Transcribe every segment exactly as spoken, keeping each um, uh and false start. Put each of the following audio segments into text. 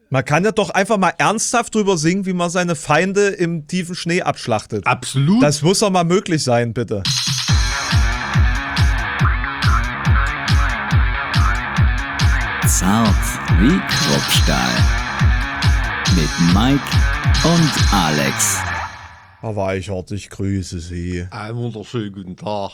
Man kann ja doch einfach mal ernsthaft drüber singen, wie man seine Feinde im tiefen Schnee abschlachtet. Absolut. Das muss doch mal möglich sein, bitte. Zart wie Kruppstahl. Mit Mike und Alex. Herr Weichert, ich grüße Sie. Einen wunderschönen guten Tag.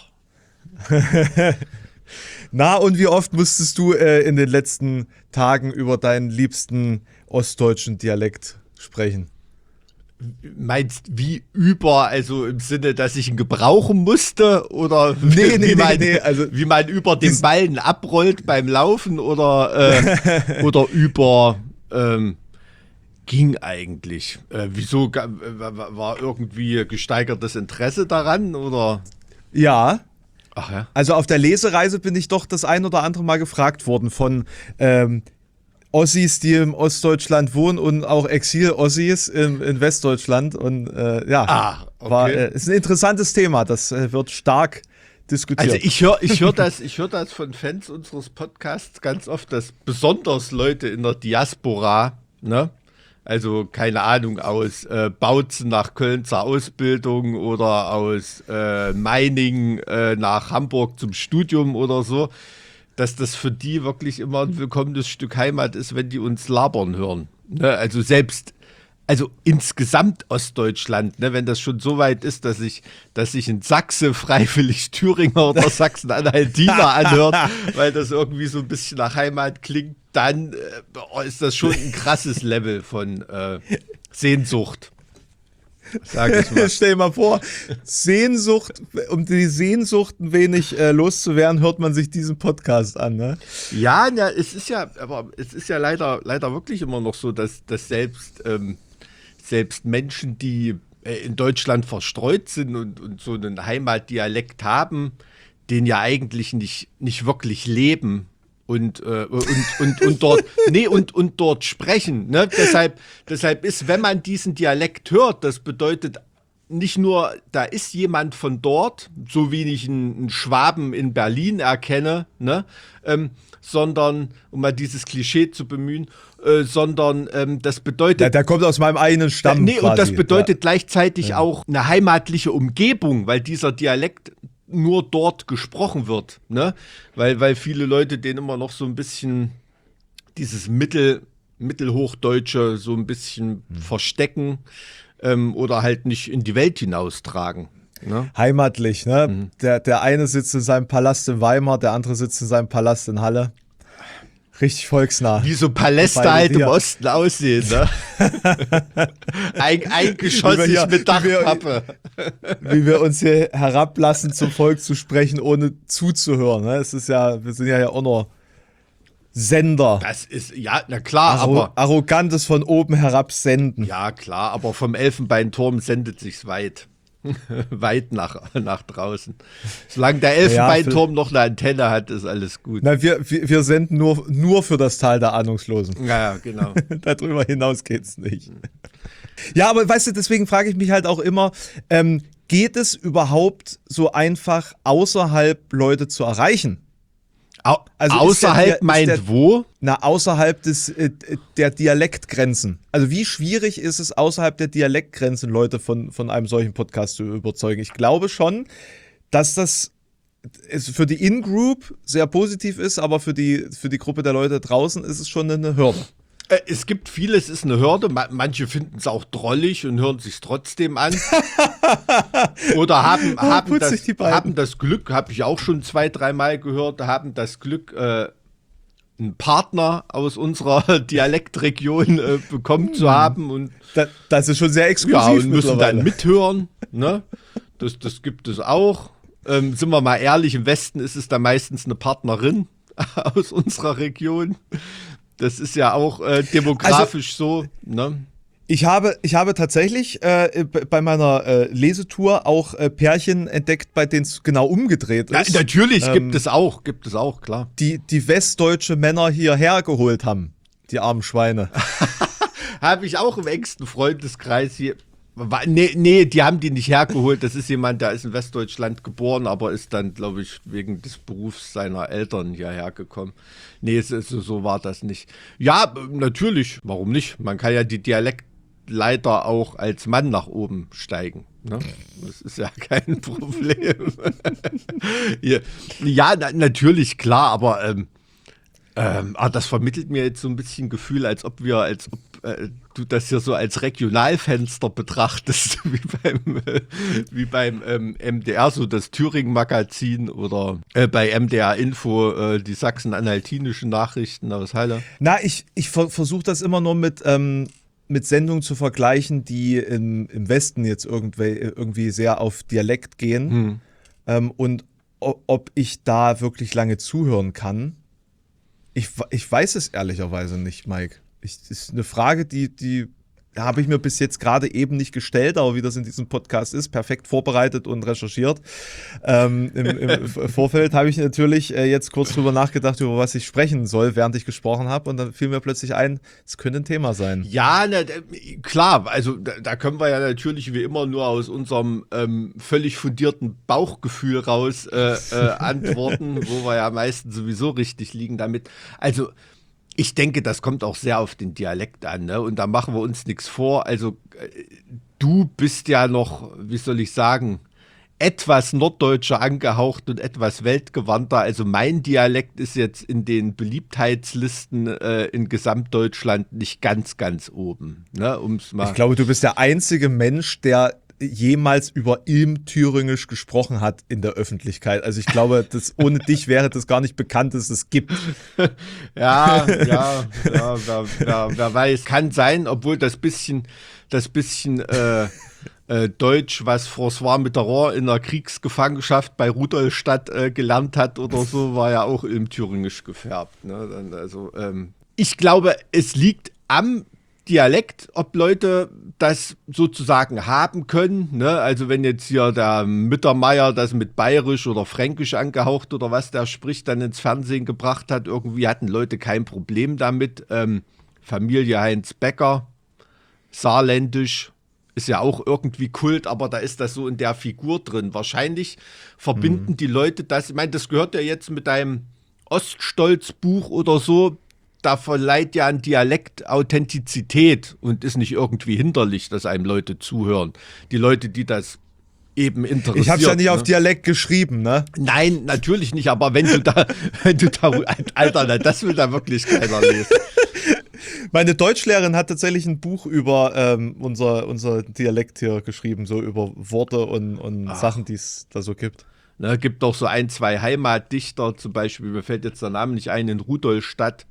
Na, und wie oft musstest du äh, in den letzten Tagen über deinen liebsten ostdeutschen Dialekt sprechen? Meinst wie über, also im Sinne, dass ich ihn gebrauchen musste? Oder Nee, wie, nee, man, nee, nee, also wie man über den Ballen abrollt beim Laufen? Oder, äh, oder über, ähm, ging eigentlich. Äh, wieso ga- äh, war irgendwie gesteigertes Interesse daran? Oder? Ja. Ach ja. Also auf der Lesereise bin ich doch das ein oder andere Mal gefragt worden von ähm, Ossis, die im Ostdeutschland wohnen und auch Exil-Ossis in, in Westdeutschland. Und äh, ja, Ah, okay. war, äh, ist ein interessantes Thema. Das äh, wird stark diskutiert. Also ich höre ich hör das, ich hör das von Fans unseres Podcasts ganz oft, dass besonders Leute in der Diaspora, ne? Also keine Ahnung, aus äh, Bautzen nach Köln zur Ausbildung oder aus äh, Meiningen äh, nach Hamburg zum Studium oder so, dass das für die wirklich immer ein willkommenes Stück Heimat ist, wenn die uns labern hören. Ne? Also selbst, also insgesamt Ostdeutschland, ne? Wenn das schon so weit ist, dass ich, dass sich in Sachse freiwillig Thüringer oder Sachsen-Anhaltiner anhört, weil das irgendwie so ein bisschen nach Heimat klingt, dann äh, ist das schon ein krasses Level von äh, Sehnsucht. Sag ich mal. Stell dir mal vor, Sehnsucht, um die Sehnsucht ein wenig äh, loszuwerden, hört man sich diesen Podcast an, ne? Ja, ja, es ist ja, aber es ist ja leider, leider wirklich immer noch so, dass, dass selbst, ähm, selbst Menschen, die äh, in Deutschland verstreut sind und, und so einen Heimatdialekt haben, den ja eigentlich nicht, nicht wirklich leben. Und, äh, und, und, und dort, nee, und, und dort sprechen. Ne? Deshalb, deshalb ist, wenn man diesen Dialekt hört, das bedeutet nicht nur, da ist jemand von dort, so wie ich einen, einen Schwaben in Berlin erkenne, ne? ähm, sondern, um mal dieses Klischee zu bemühen, äh, sondern ähm, das bedeutet. Der, der kommt aus meinem eigenen Stamm. Äh, nee, quasi. Und das bedeutet ja. gleichzeitig Ja. auch eine heimatliche Umgebung, weil dieser Dialekt nur dort gesprochen wird, ne? Weil, weil viele Leute den immer noch so ein bisschen dieses Mittel, Mittelhochdeutsche so ein bisschen hm. verstecken ähm, oder halt nicht in die Welt hinaustragen. Ne? Heimatlich, ne? Mhm. Der, der eine sitzt in seinem Palast in Weimar, der andere sitzt in seinem Palast in Halle. Richtig volksnah. Wie so Paläste Beide halt im dir. Osten aussehen, ne? Ein, eingeschossig Wie wir hier- mit wie wir- Dachpappe. Wie wir uns hier herablassen, zum Volk zu sprechen, ohne zuzuhören. Ne? Es ist ja, wir sind ja ja auch noch Sender. Das ist, ja, na klar, Arro aber. Arrogantes von oben herab senden. Ja, klar, aber vom Elfenbeinturm sendet sich's weit. Weit nach, nach draußen. Solange der Elfenbeinturm noch eine Antenne hat, ist alles gut. Na, wir, wir, wir senden nur, nur für das Tal der Ahnungslosen. Ja, genau. Darüber hinaus geht's nicht. Ja, aber weißt du, deswegen frage ich mich halt auch immer, ähm, geht es überhaupt so einfach, außerhalb Leute zu erreichen? Au Also ist außerhalb der- ist meint der- wo? Na, außerhalb des, äh, der Dialektgrenzen. Also wie schwierig ist es, außerhalb der Dialektgrenzen Leute von, von einem solchen Podcast zu überzeugen? Ich glaube schon, dass das es für die In-Group sehr positiv ist, aber für die, für die Gruppe der Leute draußen ist es schon eine Hürde. Äh, Es gibt vieles, ist eine Hürde. Ma- Manche finden es auch drollig und hören sich trotzdem an. Oder haben, haben, putz das, sich die Beine. haben das Glück, habe ich auch schon zwei, dreimal gehört, haben das Glück, äh, einen Partner aus unserer Dialektregion äh, bekommen zu haben und, Da, das ist schon sehr exklusiv ja, und müssen mittlerweile. dann mithören. Ne? Das, das gibt es auch. Ähm, sind wir mal ehrlich, im Westen ist es da meistens eine Partnerin aus unserer Region. Das ist ja auch äh, demografisch so. Ne? Ich habe, ich habe tatsächlich äh, bei meiner äh, Lesetour auch äh, Pärchen entdeckt, bei denen es genau umgedreht Ja, ist. natürlich Ähm, gibt es auch, gibt es auch, klar. Die, die westdeutsche Männer hierher geholt haben. Die armen Schweine. Habe ich auch im engsten Freundeskreis hier. Nee, nee, die haben die nicht hergeholt. Das ist jemand, der ist in Westdeutschland geboren, aber ist dann, glaube ich, wegen des Berufs seiner Eltern hierher gekommen. Nee, so, so war das nicht. Ja, natürlich, warum nicht? Man kann ja die Dialektleiter auch als Mann nach oben steigen. Ne? Das ist ja kein Problem. Ja, na, natürlich, klar, aber ähm, ähm, ah, das vermittelt mir jetzt so ein bisschen Gefühl, als ob wir, als ob äh, du das hier so als Regionalfenster betrachtest, wie beim, äh, wie beim ähm, M D R, so das Thüringen-Magazin oder äh, bei M D R Info äh, die sachsen-anhaltinischen Nachrichten aus Halle. Na, ich, ich ver versuche das immer nur mit, ähm, mit Sendungen zu vergleichen, die im, im Westen jetzt irgendwie, irgendwie sehr auf Dialekt gehen hm. ähm, und ob ich da wirklich lange zuhören kann. Ich, ich weiß es ehrlicherweise nicht, Mike. Ich, das ist eine Frage, die, die habe ich mir bis jetzt gerade eben nicht gestellt, aber wie das in diesem Podcast ist, perfekt vorbereitet und recherchiert. Ähm, im, im Vorfeld habe ich natürlich äh, jetzt kurz drüber nachgedacht, über was ich sprechen soll, während ich gesprochen habe, und dann fiel mir plötzlich ein, es könnte ein Thema sein. Ja, na, klar, also da, da können wir ja natürlich wie immer nur aus unserem ähm, völlig fundierten Bauchgefühl raus äh, äh, antworten, wo wir ja meistens sowieso richtig liegen damit. Also ich denke, das kommt auch sehr auf den Dialekt an, ne? Und da machen wir uns nichts vor. Also du bist ja noch, wie soll ich sagen, etwas norddeutscher angehaucht und etwas weltgewandter. Also mein Dialekt ist jetzt in den Beliebtheitslisten äh, in Gesamtdeutschland nicht ganz, ganz oben. Ne? Um's mal ich glaube, du bist der einzige Mensch, der jemals über Ilm-Thüringisch gesprochen hat in der Öffentlichkeit. Also ich glaube, das, ohne dich wäre das gar nicht bekannt, dass es gibt. Ja, ja, ja wer, wer, wer weiß. Kann sein, obwohl das bisschen, das bisschen äh, äh, Deutsch, was François Mitterrand in der Kriegsgefangenschaft bei Rudolstadt äh, gelernt hat oder so, war ja auch Ilm-Thüringisch gefärbt. Ne? Also ähm, ich glaube, es liegt am Dialekt, ob Leute das sozusagen haben können, ne? Also wenn jetzt hier der Mittermeier das mit Bayerisch oder Fränkisch angehaucht oder was der spricht, dann ins Fernsehen gebracht hat, irgendwie hatten Leute kein Problem damit. Ähm, Familie Heinz Becker, Saarländisch, ist ja auch irgendwie Kult, aber da ist das so in der Figur drin. Wahrscheinlich verbinden mhm. die Leute das, ich meine, das gehört ja jetzt mit deinem Oststolz-Buch oder so, da verleiht ja ein Dialekt Authentizität und ist nicht irgendwie hinderlich, dass einem Leute zuhören. Die Leute, die das eben interessiert. Ich habe es ja nicht ne? auf Dialekt geschrieben, ne? Nein, natürlich nicht, aber wenn du da, wenn du da, Alter, das will da wirklich keiner lesen. Meine Deutschlehrerin hat tatsächlich ein Buch über ähm, unser, unser Dialekt hier geschrieben, so über Worte und, und Sachen, die es da so gibt. Ne, gibt auch so ein, zwei Heimatdichter, zum Beispiel, mir fällt jetzt der Name nicht ein, in Rudolstadt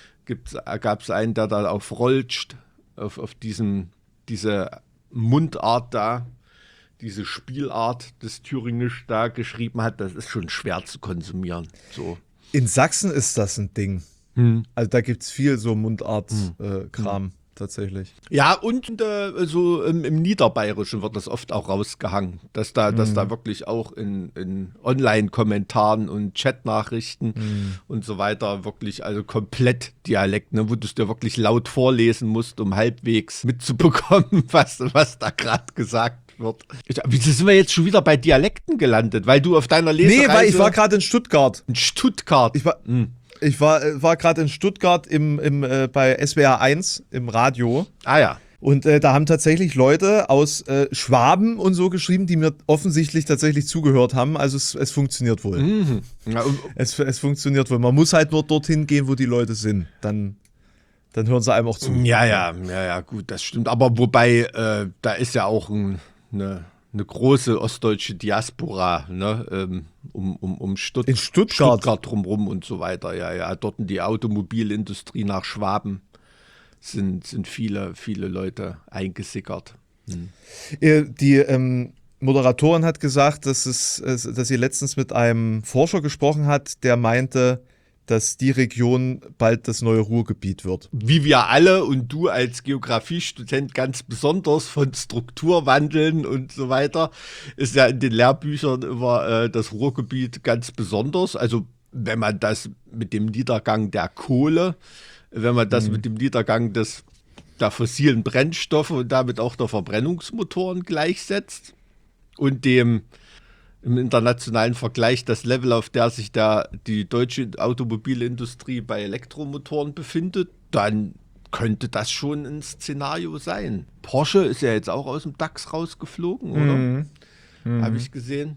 gab es einen, der da auf Rolscht, auf, auf diesen, diese Mundart da, diese Spielart des Thüringisch da geschrieben hat. Das ist schon schwer zu konsumieren. So. In Sachsen ist das ein Ding. Hm. Also da gibt es viel so Mundart-Kram. Hm. Äh, tatsächlich. Ja, und äh, so im, im Niederbayerischen wird das oft auch rausgehangen, dass da, mhm. dass da wirklich auch in, in Online-Kommentaren und Chatnachrichten mhm. und so weiter wirklich, also komplett Dialekt, ne, wo du es dir wirklich laut vorlesen musst, um halbwegs mitzubekommen, was, was da gerade gesagt wird. Wieso sind wir jetzt schon wieder bei Dialekten gelandet? Weil du auf deiner Lesereise... Nee, weil ich war gerade in Stuttgart. In Stuttgart? Ich war... Mh. Ich war, war gerade in Stuttgart im, im, äh, bei S W R eins im Radio. Ah ja. Und äh, da haben tatsächlich Leute aus äh, Schwaben und so geschrieben, die mir offensichtlich tatsächlich zugehört haben. Also es, es funktioniert wohl. Mhm. Ja, es, es funktioniert wohl. Man muss halt nur dorthin gehen, wo die Leute sind. Dann, dann hören sie einem auch zu. Ja, ja, ja, ja, gut, das stimmt. Aber wobei, äh, da ist ja auch ein, eine... eine große ostdeutsche Diaspora, ne, ähm, um, um, um Stutt in Stuttgart. Stuttgart drumherum und so weiter. Ja, ja, dort in die Automobilindustrie nach Schwaben sind, sind viele, viele Leute eingesickert. Hm. Die ähm, Moderatorin hat gesagt, dass, es, dass sie letztens mit einem Forscher gesprochen hat, der meinte, dass die Region bald das neue Ruhrgebiet wird. Wie wir alle und du als Geografiestudent ganz besonders von Strukturwandeln und so weiter, ist ja in den Lehrbüchern immer äh, das Ruhrgebiet ganz besonders. Also wenn man das mit dem Niedergang der Kohle, wenn man das mhm. mit dem Niedergang des, der fossilen Brennstoffe und damit auch der Verbrennungsmotoren gleichsetzt und dem im internationalen Vergleich das Level, auf der sich da die deutsche Automobilindustrie bei Elektromotoren befindet, dann könnte das schon ein Szenario sein. Porsche ist ja jetzt auch aus dem DAX rausgeflogen, oder? Mhm. Mhm. Habe ich gesehen.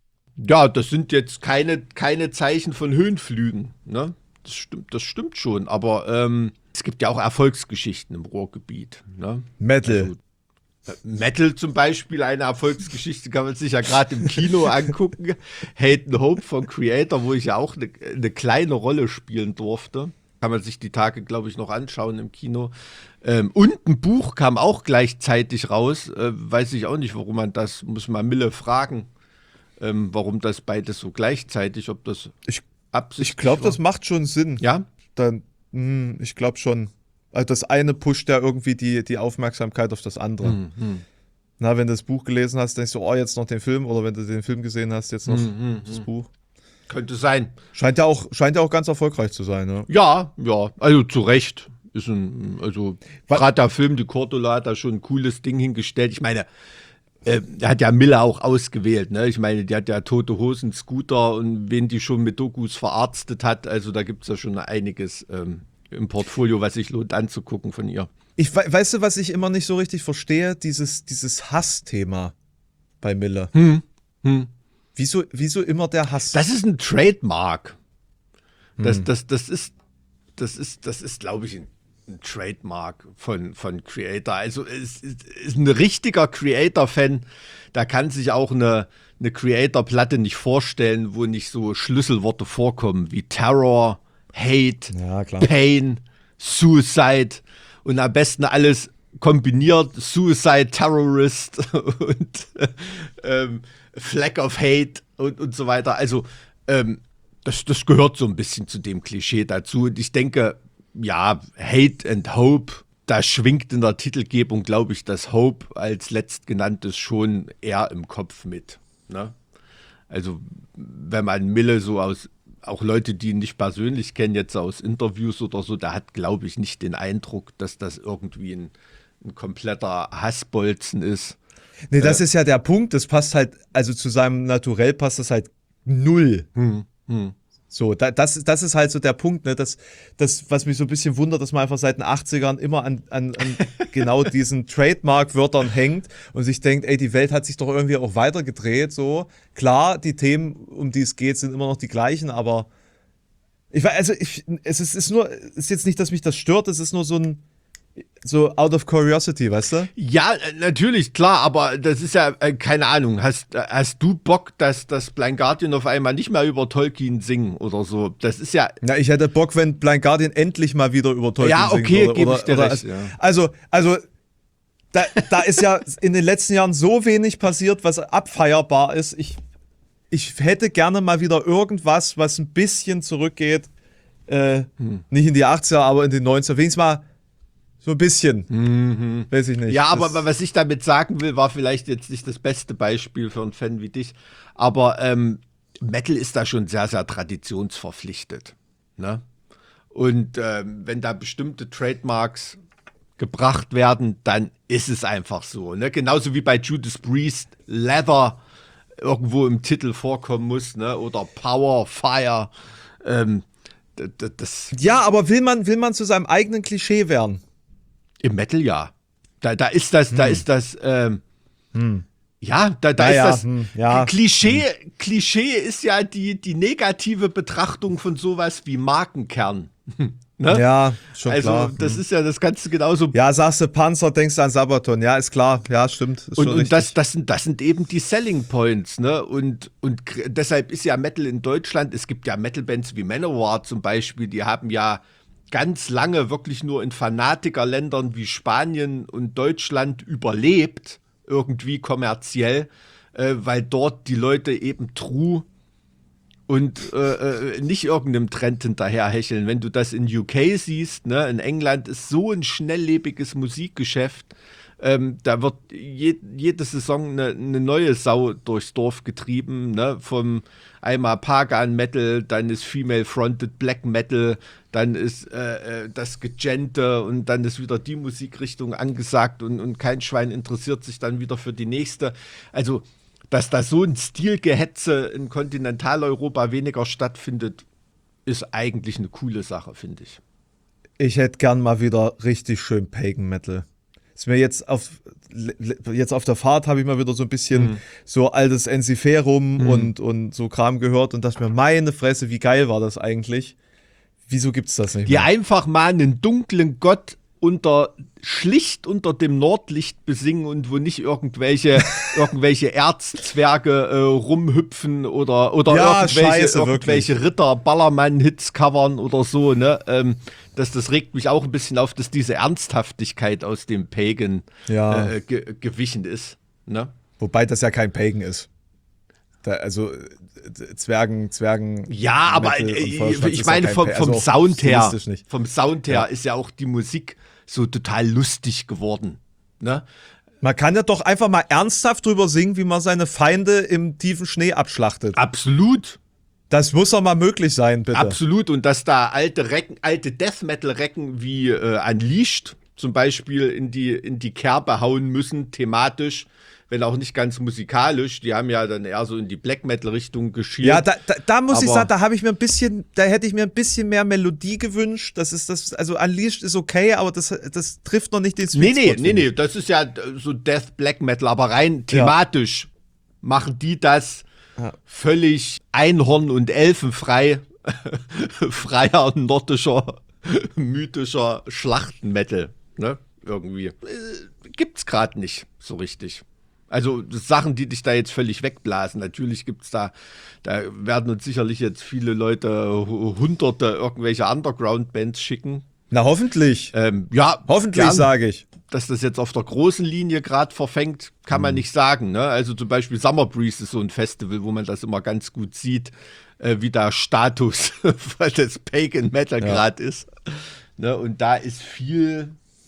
Ja, das sind jetzt keine, keine Zeichen von Höhenflügen. Ne? Das stimmt, das stimmt schon. Aber ähm, es gibt ja auch Erfolgsgeschichten im Ruhrgebiet. Ne? Metal. Also, Metal zum Beispiel, eine Erfolgsgeschichte, kann man sich ja gerade im Kino angucken. Hate and Hope von Creator, wo ich ja auch eine, eine kleine Rolle spielen durfte. Kann man sich die Tage, glaube ich, noch anschauen im Kino. Ähm, und ein Buch kam auch gleichzeitig raus. Äh, weiß ich auch nicht, warum man das, muss man Mille fragen, ähm, warum das beides so gleichzeitig, ob das Ich, absichtlich ich glaube, war. das macht schon Sinn. Ja? Dann, mh, ich glaube schon. Also das eine pusht ja irgendwie die, die Aufmerksamkeit auf das andere. Mhm. Na, wenn du das Buch gelesen hast, denkst du, oh, jetzt noch den Film. Oder wenn du den Film gesehen hast, jetzt noch Mhm. das Buch. Könnte sein. Scheint ja auch, scheint ja auch ganz erfolgreich zu sein. Ne? Ja, ja, also zu Recht. Ist ein, also Wa- gerade der Film, die Cordula hat da schon ein cooles Ding hingestellt. Ich meine, äh, er hat ja Miller auch ausgewählt, ne? Ich meine, die hat ja Tote Hosen, Scooter und wen die schon mit Dokus verarztet hat. Also da gibt es ja schon einiges ähm, im Portfolio, was sich lohnt anzugucken von ihr. Ich we- weißt du, was ich immer nicht so richtig verstehe? Dieses, dieses Hassthema bei Miller. Hm. Hm. Wieso, wieso immer der Hass? Das ist ein Trademark. Das, Hm. das, das ist, das ist, das ist, glaube ich, ein, ein Trademark von, von Creator. Also es ist, ist ein richtiger Creator-Fan, da kann sich auch eine, eine Creator-Platte nicht vorstellen, wo nicht so Schlüsselworte vorkommen wie Terror, Hate, Ja, klar. Pain, Suicide und am besten alles kombiniert, Suicide, Terrorist und ähm, Flag of Hate und, und so weiter. Also ähm, das, das gehört so ein bisschen zu dem Klischee dazu. Und ich denke, ja, Hate and Hope, da schwingt in der Titelgebung, glaube ich, das Hope als letztgenanntes schon eher im Kopf mit. Ne? Also wenn man Mille so aus, auch Leute, die ihn nicht persönlich kennen, jetzt aus Interviews oder so, der hat, glaube ich, nicht den Eindruck, dass das irgendwie ein, ein kompletter Hassbolzen ist. Nee, das ist ja der Punkt. Das passt halt, also zu seinem Naturell passt das halt null. Hm, hm. So, da, das, das ist halt so der Punkt, ne? Das, das, was mich so ein bisschen wundert, dass man einfach seit den achtzigern immer an, an, an genau diesen Trademark-Wörtern hängt und sich denkt, ey, die Welt hat sich doch irgendwie auch weitergedreht. So, klar, die Themen, um die es geht, sind immer noch die gleichen, aber ich weiß, also ich, es ist, ist nur, es ist jetzt nicht, dass mich das stört, es ist nur so ein, so out of curiosity, weißt du? Ja, äh, natürlich, klar, aber das ist ja, äh, keine Ahnung, hast, äh, hast du Bock, dass das Blind Guardian auf einmal nicht mehr über Tolkien singen oder so? Das ist ja, Na, ich hätte Bock, wenn Blind Guardian endlich mal wieder über Tolkien Ja, singen okay, würde. geb Oder, ich dir oder, recht, also, ja. also, also da, da ist ja in den letzten Jahren so wenig passiert, was abfeierbar ist. Ich, ich hätte gerne mal wieder irgendwas, was ein bisschen zurückgeht. Äh, Hm. Nicht in die achtziger, aber in die neunziger. Wenigstens mal so ein bisschen. Weiß ich nicht. ja, aber Das- was ich damit sagen will, war vielleicht jetzt nicht das beste Beispiel für einen Fan wie dich, aber ähm, Metal ist da schon sehr, sehr traditionsverpflichtet. Ne? Und ähm, wenn da bestimmte Trademarks gebracht werden, dann ist es einfach so. Ne? Genauso wie bei Judas Priest Leather irgendwo im Titel vorkommen muss, ne? Oder Power, Fire. Ähm, d- d- das, Ja, aber will man, will man zu seinem eigenen Klischee werden? Im Metal ja. Da, da ist das, da ist das, ähm, ja, da, da Ja, ist ja, das hm, ja. Klischee, Klischee ist ja die, die negative Betrachtung von sowas wie Markenkern. Ne? Ja, schon also klar. das Hm. ist ja das kannst du genauso. Ja, sagst du Panzer, denkst du an Sabaton. Ja, ist klar. Ja, stimmt. Ist Und, schon und richtig. das, das, sind, das sind eben die Selling Points, ne? Und, und gr- deshalb ist ja Metal in Deutschland, es gibt ja Metal-Bands wie Manowar zum Beispiel, die haben ja ganz lange wirklich nur in Fanatikerländern wie Spanien und Deutschland überlebt, irgendwie kommerziell, äh, weil dort die Leute eben true und äh, äh, nicht irgendeinem Trend hinterherhecheln. Wenn du das in U K siehst, ne, in England ist so ein schnelllebiges Musikgeschäft, Ähm, da wird je, jede Saison eine, eine neue Sau durchs Dorf getrieben, ne? Vom einmal Pagan Metal, dann ist Female Fronted Black Metal, dann ist äh, das Gegente und dann ist wieder die Musikrichtung angesagt und, und kein Schwein interessiert sich dann wieder für die nächste. Also, dass da so ein Stilgehetze in Kontinentaleuropa weniger stattfindet, ist eigentlich eine coole Sache, finde ich. Ich hätte gern mal wieder richtig schön Pagan Metal. Ist mir jetzt auf, jetzt auf der Fahrt habe ich mal wieder so ein bisschen mhm. so altes Ensiferum mhm. und, und so Kram gehört und dachte mir, meine Fresse, wie geil war das eigentlich? Wieso gibt's das nicht mehr? Die einfach mal einen dunklen Gott unter schlicht unter dem Nordlicht besingen und wo nicht irgendwelche irgendwelche Erzzwerge äh, rumhüpfen oder oder ja, irgendwelche, scheiße, irgendwelche Ritter Ballermann-Hits covern oder so, ne? Ähm, das, das regt mich auch ein bisschen auf, dass diese Ernsthaftigkeit aus dem Pagan ja. äh, ge- gewichen ist, ne? Wobei das ja kein Pagan ist. Da, also Zwergen, Zwergen. Ja, aber äh, ich meine vom, vom also Sound her, vom Sound her ja. ist ja auch die Musik so total lustig geworden. Ne? Man kann ja doch einfach mal ernsthaft drüber singen, wie man seine Feinde im tiefen Schnee abschlachtet. Absolut. Das muss doch mal möglich sein, bitte. Absolut. Und dass da alte Recken, alte Death Metal Recken wie äh, Unleashed zum Beispiel in die, in die Kerbe hauen müssen, thematisch, wenn auch nicht ganz musikalisch. Die haben ja dann eher so in die Black Metal Richtung geschielt. Ja, da, da, da muss Aber ich sagen, da habe ich mir ein bisschen, da hätte ich mir ein bisschen mehr Melodie gewünscht. Das ist das, also Unleashed ist okay, aber das, das trifft noch nicht den Sweet Nee, Spot, nee, nee, nee, das ist ja so Death Black Metal, aber rein thematisch ja. machen die das ja. völlig Einhorn- und Elfenfrei, freier nordischer, mythischer Schlachten-Metal, ne, irgendwie. Äh, gibt's gerade nicht so richtig. Also Sachen, die dich da jetzt völlig wegblasen. Natürlich gibt es da, da werden uns sicherlich jetzt viele Leute hunderte irgendwelche Underground-Bands schicken. Na hoffentlich. Ähm, ja, hoffentlich sage ich. Dass das jetzt auf der großen Linie gerade verfängt, kann hm. man nicht sagen. Ne? Also zum Beispiel Summer Breeze ist so ein Festival, wo man das immer ganz gut sieht, äh, wie der Status des Pagan Metal ja. gerade ist. Ne? Und da ist viel,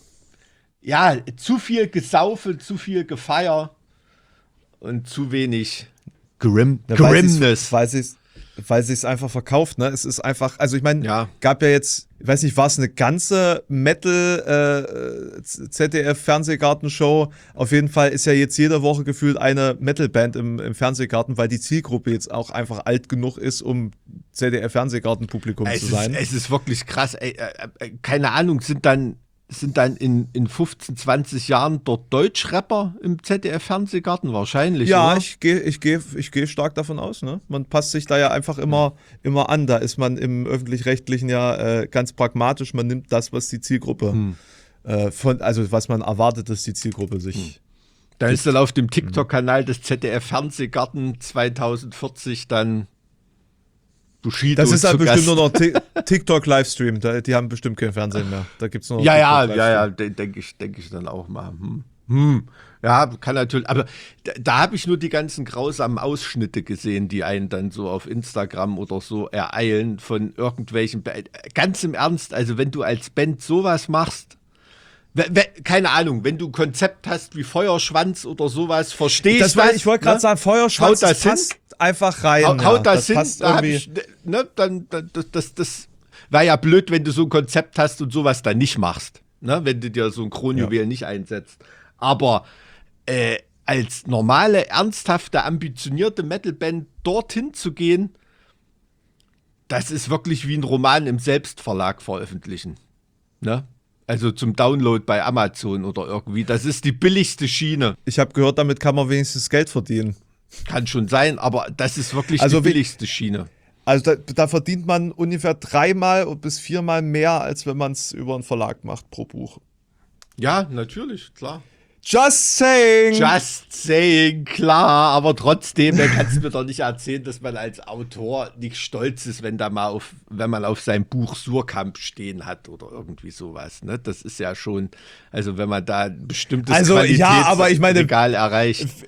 ja, zu viel Gesaufe, zu viel Gefeier. Und zu wenig Grim, ja, Grimness. Weil sie es weil sie es einfach verkauft, ne? Es ist einfach, also ich meine, ja. gab ja jetzt, ich weiß nicht, war es eine ganze Metal äh, Z D F-Fernsehgartenshow? Auf jeden Fall ist ja jetzt jede Woche gefühlt eine Metalband im, im Fernsehgarten, weil die Zielgruppe jetzt auch einfach alt genug ist, um Z D F-Fernsehgartenpublikum zu sein. Ist, es ist wirklich krass. Ey, äh, keine Ahnung, sind dann Sind dann in, in fünfzehn, zwanzig Jahren dort Deutschrapper im Z D F-Fernsehgarten? Wahrscheinlich, Ja, oder? ich gehe ich geh, ich geh stark davon aus. Ne? Man passt sich da ja einfach immer, immer an. Da ist man im Öffentlich-Rechtlichen ja äh, ganz pragmatisch. Man nimmt das, was die Zielgruppe, hm. äh, von, also was man erwartet, dass die Zielgruppe sich... Hm. Da ist dann auf dem TikTok-Kanal des Z D F-Fernsehgarten zwanzig vierzig dann... Bushido das ist halt bestimmt Gast. nur noch T- TikTok-Livestream. Die haben bestimmt kein Fernsehen mehr. Da gibt's nur noch ja, ja, ja, ja, denke ich, denke ich dann auch mal. Hm. Hm. Ja, kann natürlich. Aber da, da habe ich nur die ganzen grausamen Ausschnitte gesehen, die einen dann so auf Instagram oder so ereilen von irgendwelchen. Ganz im Ernst, also wenn du als Band sowas machst. Keine Ahnung, wenn du ein Konzept hast wie Feuerschwanz oder sowas, verstehe ich das. das. Ich wollte gerade ne? sagen, Feuerschwanz das passt einfach rein. Haut, haut ja. das, das hin, da hab ich, ne, dann, dann, das, das, das wäre ja blöd, wenn du so ein Konzept hast und sowas dann nicht machst, ne, wenn du dir so ein Kronjuwel ja. nicht einsetzt. Aber äh, als normale, ernsthafte, ambitionierte Metalband dorthin zu gehen, das ist wirklich wie ein Roman im Selbstverlag veröffentlichen, ne? Also zum Download bei Amazon oder irgendwie. Das ist die billigste Schiene. Ich habe gehört, damit kann man wenigstens Geld verdienen. Kann schon sein, aber das ist wirklich also die billigste Schiene. Also da, da verdient man ungefähr dreimal bis viermal mehr, als wenn man es über einen Verlag macht pro Buch. Ja, natürlich, klar. Just saying! Just saying, klar, aber trotzdem, da kannst du mir doch nicht erzählen, dass man als Autor nicht stolz ist, wenn da mal auf, wenn man auf sein Buch Surkamp stehen hat oder irgendwie sowas. Ne? Das ist ja schon, also wenn man da ein bestimmtes also, Qualitätsregal ja, aber ich meine, erreicht.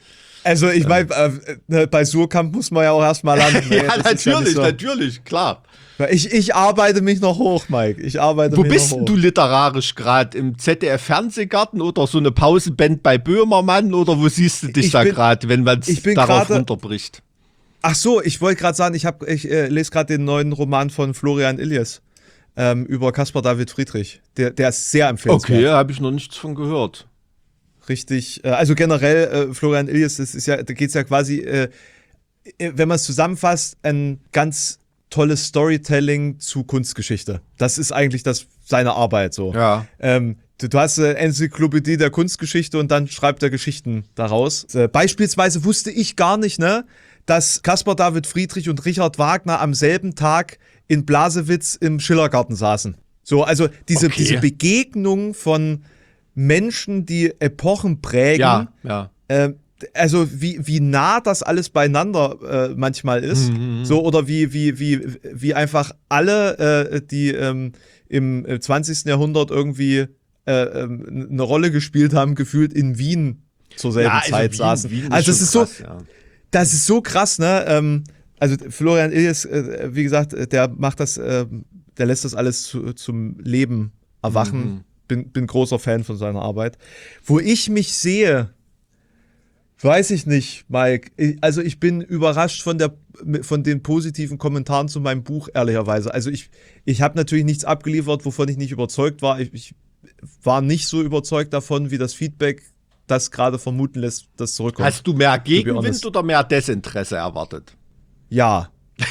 Also ich meine, äh, bei Surkamp muss man ja auch erstmal landen. Ne? Ja, Das ist ja natürlich, nicht so. natürlich, klar. Ich, ich arbeite mich noch hoch, Mike. Ich arbeite Wo mich bist noch denn hoch. du literarisch gerade? Im Z D F-Fernsehgarten oder so eine Pausenband bei Böhmermann? Oder wo siehst du dich Ich da bin- gerade, wenn man es ich bin darauf grade- runterbricht? Ach so, ich wollte gerade sagen, ich, hab, ich äh, lese gerade den neuen Roman von Florian Illies ähm, über Caspar David Friedrich. Der, der ist sehr empfehlenswert. Okay, habe ich noch nichts von gehört. Richtig, äh, also generell äh, Florian Illies, das ist ja, da geht es ja quasi, äh, äh, wenn man es zusammenfasst, ein ganz tolles Storytelling zu Kunstgeschichte. Das ist eigentlich das seine Arbeit so. Ja. Ähm, du, du hast eine Enzyklopädie der Kunstgeschichte und dann schreibt er Geschichten daraus. Äh, beispielsweise wusste ich gar nicht, ne, dass Caspar David Friedrich und Richard Wagner am selben Tag in Blasewitz im Schillergarten saßen. So, also diese, Okay. diese Begegnung von Menschen, die Epochen prägen, Ja, ja. äh, also wie, wie nah das alles beieinander äh, manchmal ist, so oder wie, wie, wie, wie einfach alle, äh, die ähm, im äh, zwanzigsten Jahrhundert irgendwie äh, ähm, eine Rolle gespielt haben, gefühlt in Wien zur selben Ja, also Zeit Wien- saßen. Wien ist also das schon ist so, krass, ja. das ist so krass, ne? Ähm, also Florian Illies, äh, wie gesagt, äh, der macht das, äh, der lässt das alles zu, zum Leben erwachen. Mhm. Bin, bin großer Fan von seiner Arbeit. Wo ich mich sehe, weiß ich nicht, Mike. Ich, also ich bin überrascht von der, von den positiven Kommentaren zu meinem Buch, ehrlicherweise. Also ich, ich habe natürlich nichts abgeliefert, wovon ich nicht überzeugt war. Ich, ich war nicht so überzeugt davon, wie das Feedback das gerade vermuten lässt, das zurückkommt. Hast du mehr be honest. Gegenwind oder mehr Desinteresse erwartet? Ja.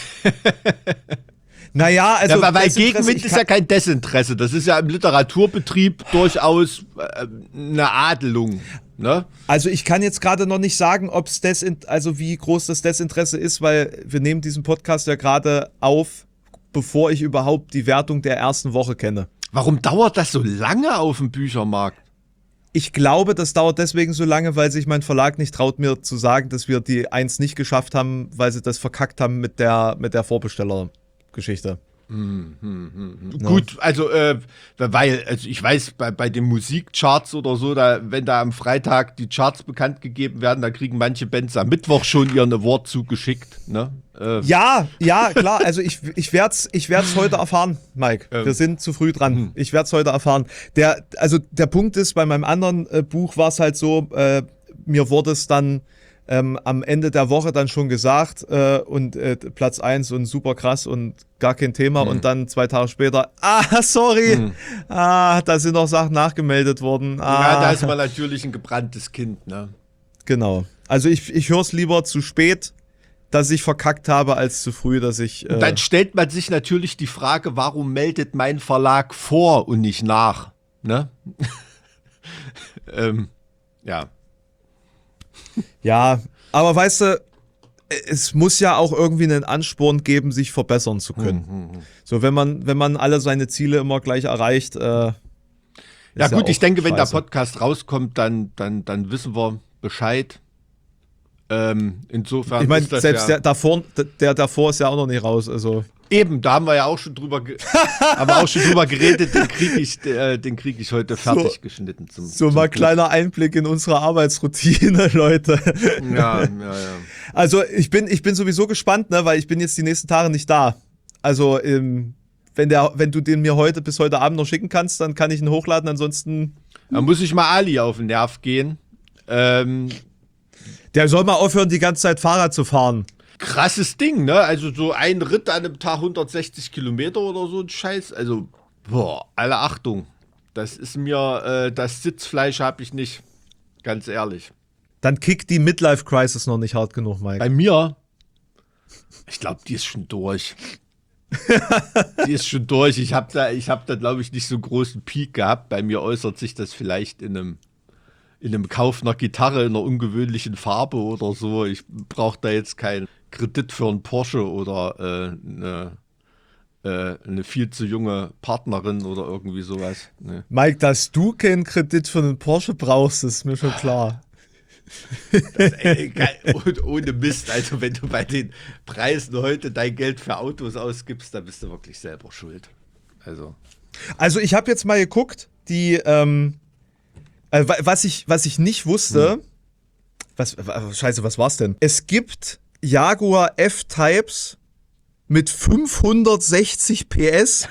Naja, also. Ja, weil weil Desinteresse, Gegenwind ich ist kann- ja kein Desinteresse. Das ist ja im Literaturbetrieb durchaus äh, eine Adelung. Ne? Also ich kann jetzt gerade noch nicht sagen, ob es Desin- also wie groß das Desinteresse ist, weil wir nehmen diesen Podcast ja gerade auf, bevor ich überhaupt die Wertung der ersten Woche kenne. Warum dauert das so lange auf dem Büchermarkt? Ich glaube, das dauert deswegen so lange, weil sich mein Verlag nicht traut, mir zu sagen, dass wir die eins nicht geschafft haben, weil sie das verkackt haben mit der, mit der Vorbestellergeschichte. Gut, also, äh, weil, also ich weiß, bei, bei den Musikcharts oder so, da, wenn da am Freitag die Charts bekannt gegeben werden, da kriegen manche Bands am Mittwoch schon ihren Award zugeschickt. Ne? Äh, Ja, ja, klar. Also ich, ich werde es ich werd's heute erfahren, Mike. Ähm. Wir sind zu früh dran. Ich werde es heute erfahren. Der, also der Punkt ist, bei meinem anderen äh, Buch war es halt so, äh, mir wurde es dann ähm, am Ende der Woche dann schon gesagt äh, und äh, Platz eins und super krass und gar kein Thema und dann zwei Tage später, ah, sorry, ah, da sind noch Sachen nachgemeldet worden. Ah, ja, da ist man natürlich ein gebranntes Kind. Ne? genau. Also ich, ich höre es lieber zu spät, dass ich verkackt habe, als zu früh, dass ich... Und dann stellt man sich natürlich die Frage, warum meldet mein Verlag vor und nicht nach? Ne? ähm, ja. Ja, aber weißt du, es muss ja auch irgendwie einen Ansporn geben, sich verbessern zu können. So, wenn man, wenn man alle seine Ziele immer gleich erreicht. Äh, Ja ist gut, auch ich denke, wenn der scheiße. Podcast rauskommt, dann, dann, dann wissen wir Bescheid. Ähm, insofern Ich meine, ist das selbst ja der davor, der davor ist ja auch noch nicht raus. Also eben, da haben wir ja auch schon drüber, ge haben wir auch schon drüber geredet. Den kriege ich, äh, den krieg ich heute fertig geschnitten. Zum, so zum mal Glück. kleiner Einblick in unsere Arbeitsroutine, Leute. Ja, ja, ja. Also ich bin, ich bin sowieso gespannt, ne, weil ich bin jetzt die nächsten Tage nicht da. Also ähm, wenn der, wenn du den mir heute bis heute Abend noch schicken kannst, dann kann ich ihn hochladen. Ansonsten, Da muss ich mal Ali auf den Nerv gehen. Ähm, der soll mal aufhören, die ganze Zeit Fahrrad zu fahren. krasses Ding, ne? Also so ein Ritt an einem Tag hundertsechzig Kilometer oder so ein Scheiß. Also, boah, alle Achtung. Das ist mir, äh, das Sitzfleisch habe ich nicht. Ganz ehrlich. Dann kickt die Midlife-Crisis noch nicht hart genug, Mike. Bei mir, ich glaube, die ist schon durch. Die ist schon durch. Ich habe da, ich hab da glaube ich, nicht so einen großen Peak gehabt. Bei mir äußert sich das vielleicht in einem, in einem Kauf einer Gitarre in einer ungewöhnlichen Farbe oder so. Ich brauche da jetzt keinen Kredit für einen Porsche oder äh, eine, äh, eine viel zu junge Partnerin oder irgendwie sowas. Nee. Mike, dass du keinen Kredit für einen Porsche brauchst, ist mir schon klar. Das, ey, geil, und ohne Mist, also wenn du bei den Preisen heute dein Geld für Autos ausgibst, dann bist du wirklich selber schuld. Also. Also ich habe jetzt mal geguckt, die, ähm, äh, wa- was ich, was ich nicht wusste, was, scheiße, was war's denn? Es gibt Jaguar F-Types mit fünfhundertsechzig P S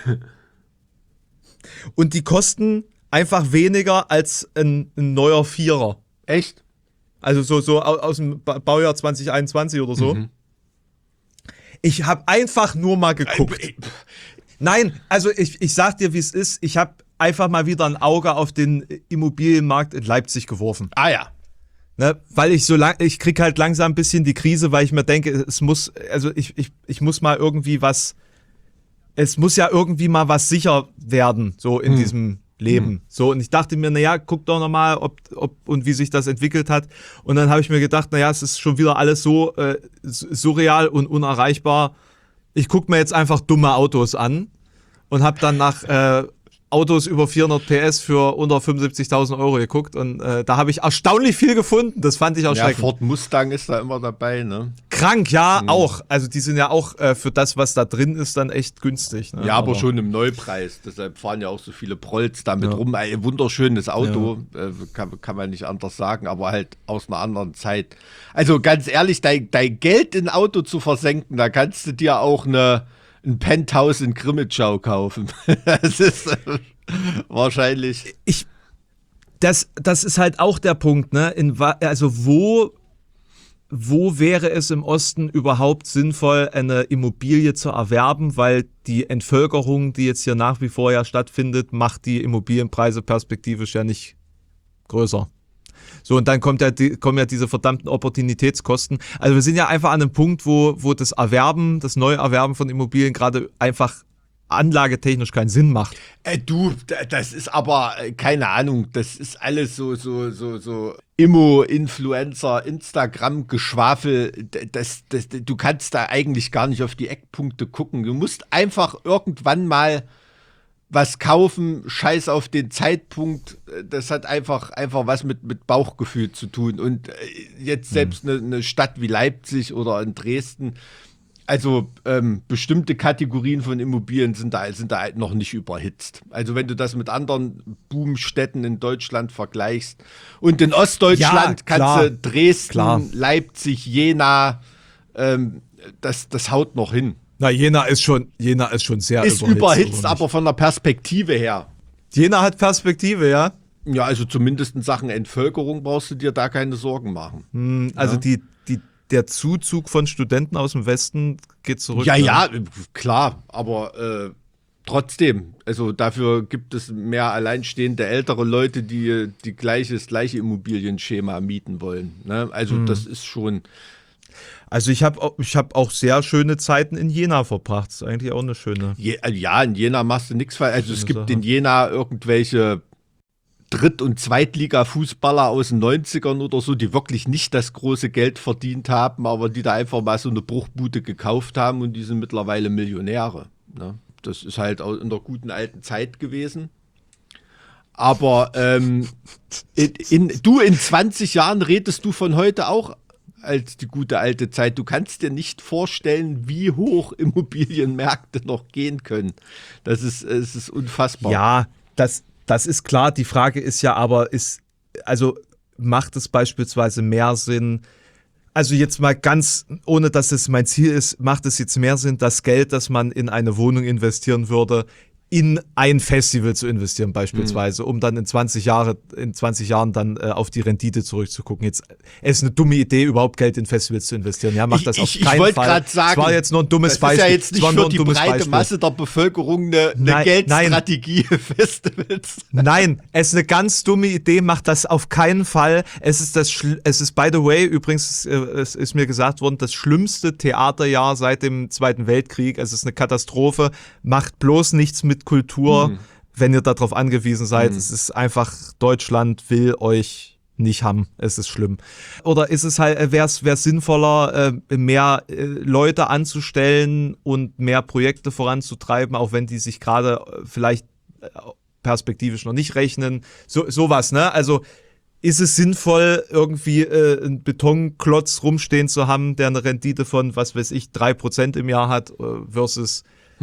und die kosten einfach weniger als ein, ein neuer Vierer. Echt? Also so, so aus dem Baujahr zwanzig einundzwanzig oder so. Mhm. Ich habe einfach nur mal geguckt. Nein, also ich, ich sag dir, wie es ist. Ich habe einfach mal wieder ein Auge auf den Immobilienmarkt in Leipzig geworfen. Ah ja. Ne, weil ich so lang, ich krieg halt langsam ein bisschen die Krise, weil ich mir denke, es muss, also ich, ich, ich muss mal irgendwie was, es muss ja irgendwie mal was sicher werden, so in hm. diesem Leben. Hm. So, und ich dachte mir, naja, guck doch nochmal, ob, ob und wie sich das entwickelt hat. Und dann habe ich mir gedacht, naja, es ist schon wieder alles so äh, surreal und unerreichbar. Ich guck mir jetzt einfach dumme Autos an und habe dann nach äh, Autos über vierhundert P S für unter fünfundsiebzigtausend Euro geguckt und äh, da habe ich erstaunlich viel gefunden. Das fand ich erschreckend. Ja, Ford Mustang ist da immer dabei, ne? Krank, ja, mhm. auch. Also die sind ja auch äh, für das, was da drin ist, dann echt günstig. Ne? Ja, aber, aber schon im Neupreis. Deshalb fahren ja auch so viele Prolls damit ja. rum. Ein wunderschönes Auto, ja. äh, kann, kann man nicht anders sagen, aber halt aus einer anderen Zeit. Also ganz ehrlich, dein, dein Geld in ein Auto zu versenken, da kannst du dir auch eine ein Penthouse in Grimmitschau kaufen. Das ist äh, wahrscheinlich. Ich, das, das ist halt auch der Punkt, ne? In, also wo, wo wäre es im Osten überhaupt sinnvoll, eine Immobilie zu erwerben, weil die Entvölkerung, die jetzt hier nach wie vor ja stattfindet, macht die Immobilienpreise perspektivisch ja nicht größer. So, und dann kommt ja die, kommen ja diese verdammten Opportunitätskosten. Also wir sind ja einfach an einem Punkt, wo, wo das Erwerben, das Neuerwerben von Immobilien gerade einfach anlagetechnisch keinen Sinn macht. Äh, du, das ist aber, keine Ahnung, das ist alles so, so, so, so Immo-Influencer, Instagram-Geschwafel. Das, das, du kannst da eigentlich gar nicht auf die Eckpunkte gucken. Du musst einfach irgendwann mal was kaufen, scheiß auf den Zeitpunkt, das hat einfach, einfach was mit, mit Bauchgefühl zu tun. Und jetzt selbst eine, eine Stadt wie Leipzig oder in Dresden, also ähm, bestimmte Kategorien von Immobilien sind da, sind da halt noch nicht überhitzt. Also wenn du das mit anderen Boomstädten in Deutschland vergleichst und in Ostdeutschland ja, kannst du Dresden, klar. Leipzig, Jena, ähm, das, das haut noch hin. Na, Jena ist schon, Jena ist schon sehr ist überhitzt. Ist überhitzt, aber von der Perspektive her. Jena hat Perspektive, ja? Ja, also zumindest in Sachen Entvölkerung brauchst du dir da keine Sorgen machen. Hm, also ja. die, die, der Zuzug von Studenten aus dem Westen geht zurück. Ja, ja, ja klar, aber äh, trotzdem, also dafür gibt es mehr alleinstehende ältere Leute, die, die gleiche, das gleiche Immobilienschema mieten wollen. Ne? Also hm. das ist schon... Also ich habe ich hab auch sehr schöne Zeiten in Jena verbracht. Das ist eigentlich auch eine schöne... Je, ja, in Jena machst du nichts falsch. Also es gibt Sache. In Jena irgendwelche Dritt- und Zweitliga-Fußballer aus den neunzigern oder so, die wirklich nicht das große Geld verdient haben, aber die da einfach mal so eine Bruchbude gekauft haben und die sind mittlerweile Millionäre. Ne? Das ist halt auch in der guten alten Zeit gewesen. Aber ähm, in, in, du in zwanzig Jahren redest du von heute auch als die gute alte Zeit. Du kannst dir nicht vorstellen, wie hoch Immobilienmärkte noch gehen können. Das ist, es ist unfassbar. Ja, das, das ist klar. Die Frage ist ja aber, ist, also macht es beispielsweise mehr Sinn, also jetzt mal ganz, ohne dass es mein Ziel ist, macht es jetzt mehr Sinn, das Geld, das man in eine Wohnung investieren würde, in ein Festival zu investieren beispielsweise, mhm. um dann in zwanzig Jahre, in zwanzig Jahren dann äh, auf die Rendite zurückzugucken. Jetzt es ist eine dumme Idee, überhaupt Geld in Festivals zu investieren. Ja, macht das auf ich, keinen ich Fall. Grad sagen, das war jetzt nur ein dummes das Beispiel. Das ist ja jetzt nicht für die breite Beispiel. Masse der Bevölkerung eine, eine nein, Geldstrategie für Festivals. Nein, es ist eine ganz dumme Idee, macht das auf keinen Fall. Es ist das, es ist by the way, übrigens, es ist mir gesagt worden, das schlimmste Theaterjahr seit dem Zweiten Weltkrieg. Es ist eine Katastrophe. Macht bloß nichts mit Kultur, mhm. wenn ihr darauf angewiesen seid. Mhm. Es ist einfach, Deutschland will euch nicht haben. Es ist schlimm. Oder ist es halt, wäre es wär's sinnvoller, mehr Leute anzustellen und mehr Projekte voranzutreiben, auch wenn die sich gerade vielleicht perspektivisch noch nicht rechnen. So, sowas, ne? Also ist es sinnvoll, irgendwie äh, einen Betonklotz rumstehen zu haben, der eine Rendite von, was weiß ich, drei Prozent im Jahr hat, äh, versus mhm.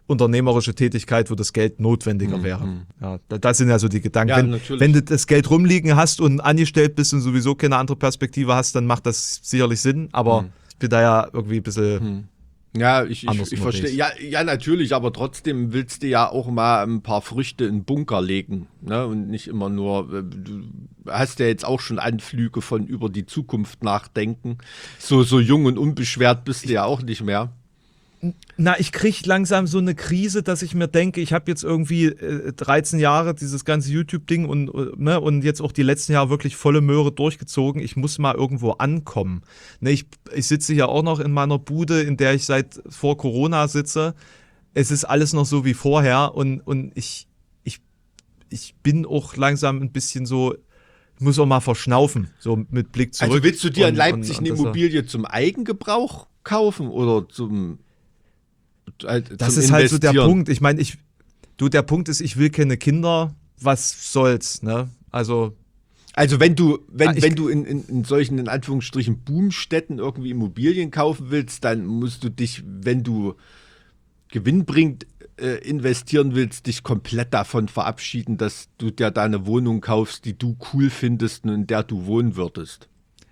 unternehmerische Tätigkeit, wo das Geld notwendiger Mhm. wäre. Ja, da- das sind ja so die Gedanken. Ja, wenn, natürlich. wenn du das Geld rumliegen hast und angestellt bist und sowieso keine andere Perspektive hast, dann macht das sicherlich Sinn, aber Mhm. ich bin da ja irgendwie ein bisschen... Mhm. Ja, ich, ich, Anders ich verstehe. unterwegs. Ja, ja, natürlich, aber trotzdem willst du ja auch mal ein paar Früchte in den Bunker legen. Ne? Und nicht immer nur, äh, du hast ja jetzt auch schon Anflüge von über die Zukunft nachdenken. So, so jung und unbeschwert bist du ja auch nicht mehr. Na, ich kriege langsam so eine Krise, dass ich mir denke, ich habe jetzt irgendwie äh, dreizehn Jahre dieses ganze YouTube-Ding und, äh, ne, und jetzt auch die letzten Jahre wirklich volle Möhre durchgezogen. Ich muss mal irgendwo ankommen. Ne, ich, ich sitze ja auch noch in meiner Bude, in der ich seit vor Corona sitze. Es ist alles noch so wie vorher und, und ich, ich, ich bin auch langsam ein bisschen so, ich muss auch mal verschnaufen, so mit Blick zurück. Also willst du dir in Und- Leipzig und- und eine das- Immobilie zum Eigengebrauch kaufen oder zum äh, Das zum ist halt so der Investieren? Punkt. Ich meine, ich, du, der Punkt ist, ich will keine Kinder. Was soll's, ne? Also, Also wenn du, wenn, Ah, ich- wenn du in, in, in solchen, in Anführungsstrichen, Boomstädten irgendwie Immobilien kaufen willst, dann musst du dich, wenn du gewinnbringend äh, investieren willst, dich komplett davon verabschieden, dass du dir da eine Wohnung kaufst, die du cool findest und in der du wohnen würdest.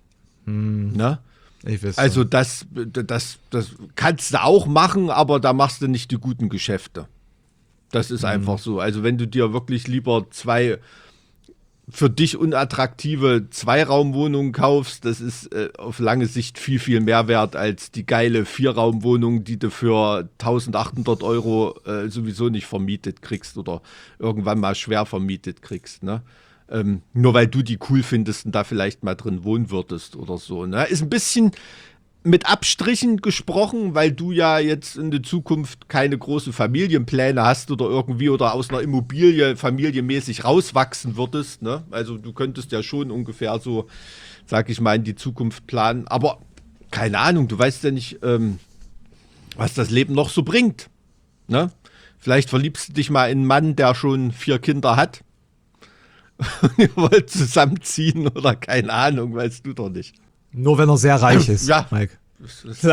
Ne? ich weiß. Also das, das, das kannst du auch machen, aber da machst du nicht die guten Geschäfte. Das ist einfach so. Also wenn du dir wirklich lieber zwei für dich unattraktive Zweiraumwohnungen kaufst, das ist äh, auf lange Sicht viel, viel mehr wert als die geile Vierraumwohnung, die du für eintausendachthundert Euro äh, sowieso nicht vermietet kriegst oder irgendwann mal schwer vermietet kriegst. Ne? Ähm, nur weil du die cool findest und da vielleicht mal drin wohnen würdest oder so. Ne? Ist ein bisschen mit Abstrichen gesprochen, weil du ja jetzt in der Zukunft keine großen Familienpläne hast oder irgendwie oder aus einer Immobilie familienmäßig rauswachsen würdest. Ne? Also du könntest ja schon ungefähr so, sag ich mal, in die Zukunft planen. Aber keine Ahnung, du weißt ja nicht, ähm, was das Leben noch so bringt. Ne? Vielleicht verliebst du dich mal in einen Mann, der schon vier Kinder hat. Und ihr wollt zusammenziehen oder keine Ahnung, weißt du doch nicht. Nur wenn er sehr reich ist, Ja. Mike. Das ist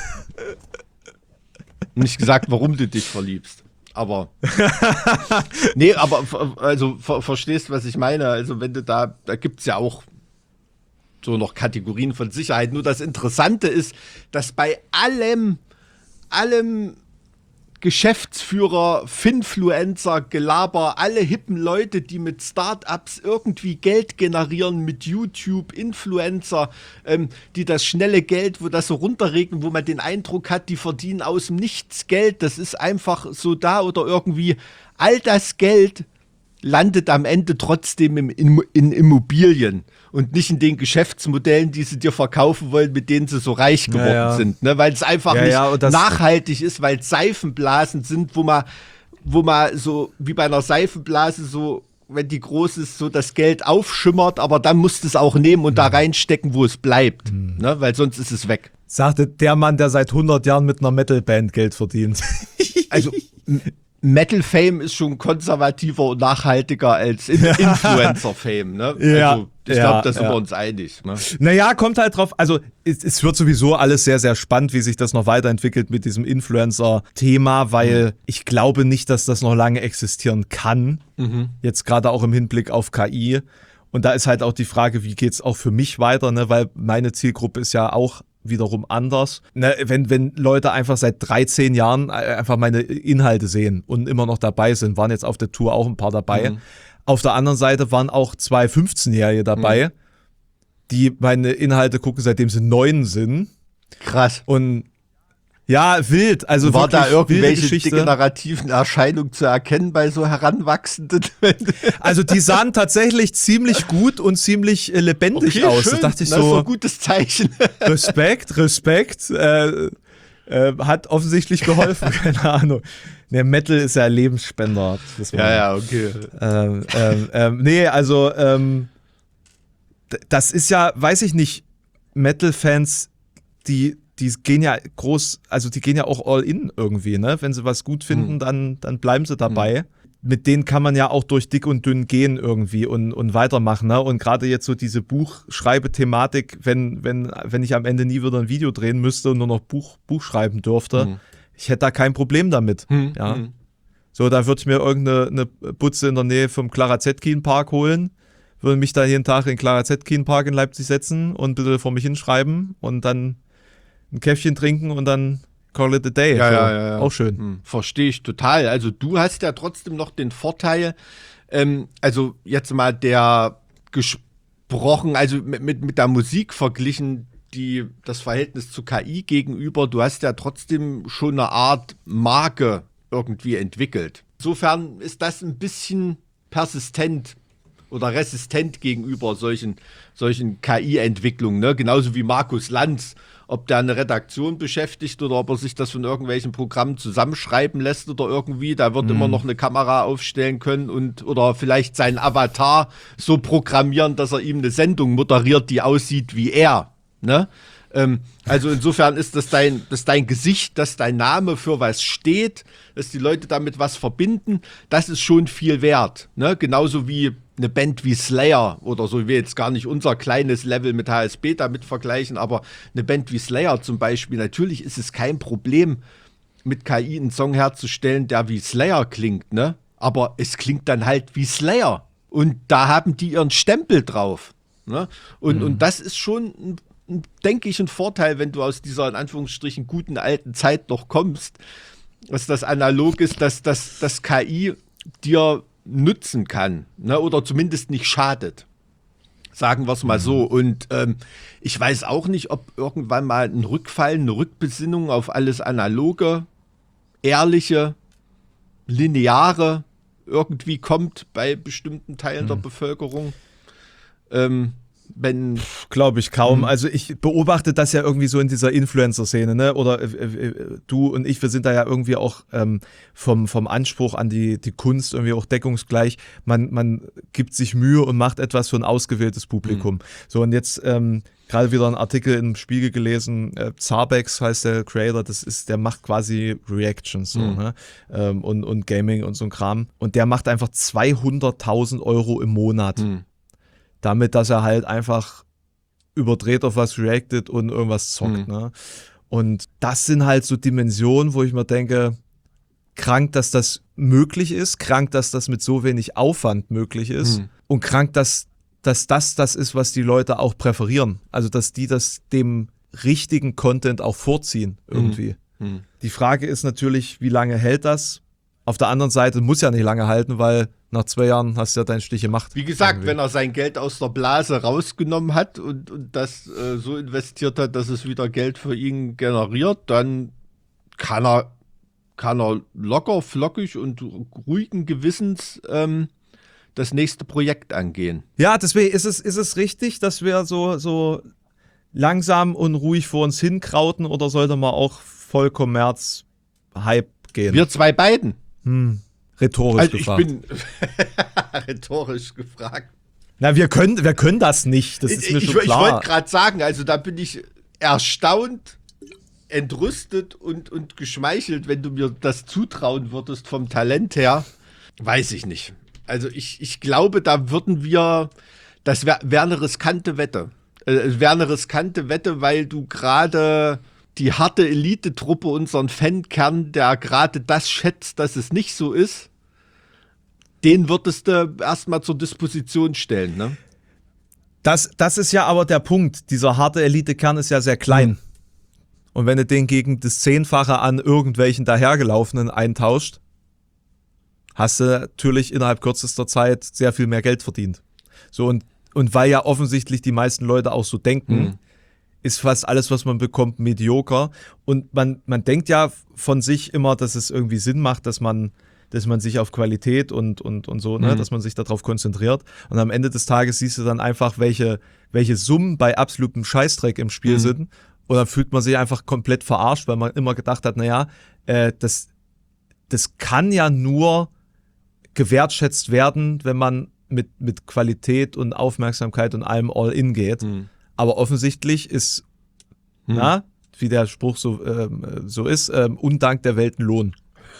nicht gesagt, warum du dich verliebst. Aber. Nee, aber ver- also ver verstehst, was ich meine. Also, wenn du da, da gibt es ja auch so noch Kategorien von Sicherheit. Nur das Interessante ist, dass bei allem, allem Geschäftsführer, Finfluencer, Gelaber, alle hippen Leute, die mit Startups irgendwie Geld generieren, mit YouTube, Influencer, ähm, die das schnelle Geld, wo das so runterregnen, wo man den Eindruck hat, die verdienen aus dem Nichts Geld, das ist einfach so da oder irgendwie all das Geld landet am Ende trotzdem im, in, in Immobilien und nicht in den Geschäftsmodellen, die sie dir verkaufen wollen, mit denen sie so reich geworden Ja, ja. sind, ne? Weil es einfach Ja, nicht ja, und das- nachhaltig ist, weil es Seifenblasen sind, wo man, wo man so wie bei einer Seifenblase so, wenn die groß ist, so das Geld aufschimmert, aber dann musst du es auch nehmen und da reinstecken, wo es bleibt, ne? Weil sonst ist es weg. Sagte der Mann, der seit hundert Jahren mit einer Metalband Geld verdient. Also m- Metal Fame ist schon konservativer und nachhaltiger als In Influencer Fame, ne? Ja, also ich ja, glaube, da sind ja. wir uns einig. Ne? Naja, kommt halt drauf, also es, es wird sowieso alles sehr, sehr spannend, wie sich das noch weiterentwickelt mit diesem Influencer-Thema, weil Mhm. ich glaube nicht, dass das noch lange existieren kann. Mhm. Jetzt gerade auch im Hinblick auf K I. Und da ist halt auch die Frage, wie geht's auch für mich weiter, ne? Weil meine Zielgruppe ist ja auch wiederum anders. Ne, wenn, wenn Leute einfach seit dreizehn Jahren einfach meine Inhalte sehen und immer noch dabei sind, waren jetzt auf der Tour auch ein paar dabei. Mhm. Auf der anderen Seite waren auch zwei fünfzehnjährige dabei, Mhm. die meine Inhalte gucken, seitdem sie neun sind. Krass. Und ja, wild. Also War wirklich da wilde irgendwelche Geschichte. degenerativen Erscheinungen zu erkennen bei so Heranwachsenden? Also die sahen tatsächlich ziemlich gut und ziemlich äh, lebendig aus. schön. Da dachte ich Das ist doch so, ein gutes Zeichen. Respekt, Respekt. Äh, äh, hat offensichtlich geholfen, keine Ahnung. Der Metal ist ja Lebensspender. Das war- Ja, ja, okay. Ähm, ähm, ähm, nee, also ähm, d- das ist ja, weiß ich nicht, Metal-Fans, die, die gehen ja groß, also die gehen ja auch all in irgendwie, ne? Wenn sie was gut finden, Mhm. dann, dann bleiben sie dabei. Mit denen kann man ja auch durch dick und dünn gehen irgendwie und, und weitermachen, ne? Und gerade jetzt so diese Buchschreibethematik, wenn, wenn, wenn ich am Ende nie wieder ein Video drehen müsste und nur noch Buch, Buch schreiben dürfte, Mhm. ich hätte da kein Problem damit. Hm, ja. hm. So, da würde ich mir irgendeine eine Butze in der Nähe vom Clara Zetkin Park holen, würde mich da jeden Tag in den Clara Zetkin Park in Leipzig setzen und ein bisschen vor mich hinschreiben und dann ein Käffchen trinken und dann call it a day. Ja, so, ja, ja, ja. Auch schön. Hm, verstehe ich total. Also du hast ja trotzdem noch den Vorteil, ähm, also jetzt mal der gesprochen, also mit, mit, mit der Musik verglichen, die, das Verhältnis zu K I gegenüber, du hast ja trotzdem schon eine Art Marke irgendwie entwickelt. Insofern ist das ein bisschen persistent oder resistent gegenüber solchen, solchen K I-Entwicklungen, ne? Genauso wie Markus Lanz, ob der eine Redaktion beschäftigt oder ob er sich das von irgendwelchen Programmen zusammenschreiben lässt oder irgendwie, da wird mhm. immer noch eine Kamera aufstellen können und oder vielleicht seinen Avatar so programmieren, dass er ihm eine Sendung moderiert, die aussieht wie er, ne? Ähm, also insofern ist das dein, das dein Gesicht, dass dein Name für was steht, dass die Leute damit was verbinden, das ist schon viel wert, ne? Genauso wie eine Band wie Slayer oder so, ich will jetzt gar nicht unser kleines Level mit H S B damit vergleichen, aber eine Band wie Slayer zum Beispiel, natürlich ist es kein Problem, mit K I einen Song herzustellen, der wie Slayer klingt, ne? Aber es klingt dann halt wie Slayer und da haben die ihren Stempel drauf, ne? Und, mhm. und das ist schon ein denke ich, ein Vorteil, wenn du aus dieser in Anführungsstrichen guten alten Zeit noch kommst, dass das analog ist, dass das dass K I dir nützen kann, ne? Oder zumindest nicht schadet. Sagen wir es mal mhm. so. Und ähm, ich weiß auch nicht, ob irgendwann mal ein Rückfall, eine Rückbesinnung auf alles Analoge, Ehrliche, Lineare irgendwie kommt bei bestimmten Teilen mhm. der Bevölkerung. Ähm, Wenn Glaube ich kaum. Mhm. Also ich beobachte das ja irgendwie so in dieser Influencer-Szene, ne? Oder äh, äh, du und ich, wir sind da ja irgendwie auch ähm, vom, vom Anspruch an die, die Kunst irgendwie auch deckungsgleich. Man, man gibt sich Mühe und macht etwas für ein ausgewähltes Publikum. Mhm. So, und jetzt ähm, gerade wieder einen Artikel im Spiegel gelesen, äh, Zarbex heißt der Creator, das ist, der macht quasi Reactions so, mhm. ne? ähm, und, und Gaming und so ein Kram. Und der macht einfach zweihunderttausend Euro im Monat. Mhm. Damit, dass er halt einfach überdreht auf was reactet und irgendwas zockt. Mhm. Ne? Und das sind halt so Dimensionen, wo ich mir denke, krank, dass das möglich ist, krank, dass das mit so wenig Aufwand möglich ist mhm. und krank, dass, dass das das ist, was die Leute auch präferieren. Also, dass die das dem richtigen Content auch vorziehen irgendwie. Mhm. Die Frage ist natürlich, wie lange hält das? Auf der anderen Seite muss ja nicht lange halten, weil nach zwei Jahren hast du ja deinen Stich gemacht. Wie gesagt, irgendwie. Wenn er sein Geld aus der Blase rausgenommen hat und, und das äh, so investiert hat, dass es wieder Geld für ihn generiert, dann kann er, kann er locker, flockig und ruhigen Gewissens ähm, das nächste Projekt angehen. Ja, deswegen ist es, ist es richtig, dass wir so, so langsam und ruhig vor uns hinkrauten oder sollte man auch voll Kommerz-Hype gehen? Wir zwei beiden. Hm. Rhetorisch also gefragt. Ich bin rhetorisch gefragt. Na, wir können, wir können das nicht. Das ist mir ich, schon klar. Ich wollte gerade sagen, also da bin ich erstaunt, entrüstet und, und geschmeichelt, wenn du mir das zutrauen würdest vom Talent her. Weiß ich nicht. Also ich, ich glaube, da würden wir, das wäre wär eine riskante Wette. Es wäre eine riskante Wette, weil du gerade die harte Elite-Truppe, unseren Fankern, der gerade das schätzt, dass es nicht so ist, den würdest du erstmal zur Disposition stellen, ne? Das, das ist ja aber der Punkt. Dieser harte Elite-Kern ist ja sehr klein. Mhm. Und wenn du den gegen das Zehnfache an irgendwelchen dahergelaufenen eintauscht, hast du natürlich innerhalb kürzester Zeit sehr viel mehr Geld verdient. So, und, und weil ja offensichtlich die meisten Leute auch so denken, mhm. ist fast alles, was man bekommt, medioker. Und man, man denkt ja von sich immer, dass es irgendwie Sinn macht, dass man, dass man sich auf Qualität und, und, und so, ne, mhm. dass man sich darauf konzentriert. Und am Ende des Tages siehst du dann einfach, welche, welche Summen bei absolutem Scheißdreck im Spiel mhm. sind. Und dann fühlt man sich einfach komplett verarscht, weil man immer gedacht hat, naja, äh, das, das kann ja nur gewertschätzt werden, wenn man mit, mit Qualität und Aufmerksamkeit und allem all in geht. Mhm. Aber offensichtlich ist, hm. na, wie der Spruch so, ähm, so ist, ähm, Undank der Welt ein Lohn.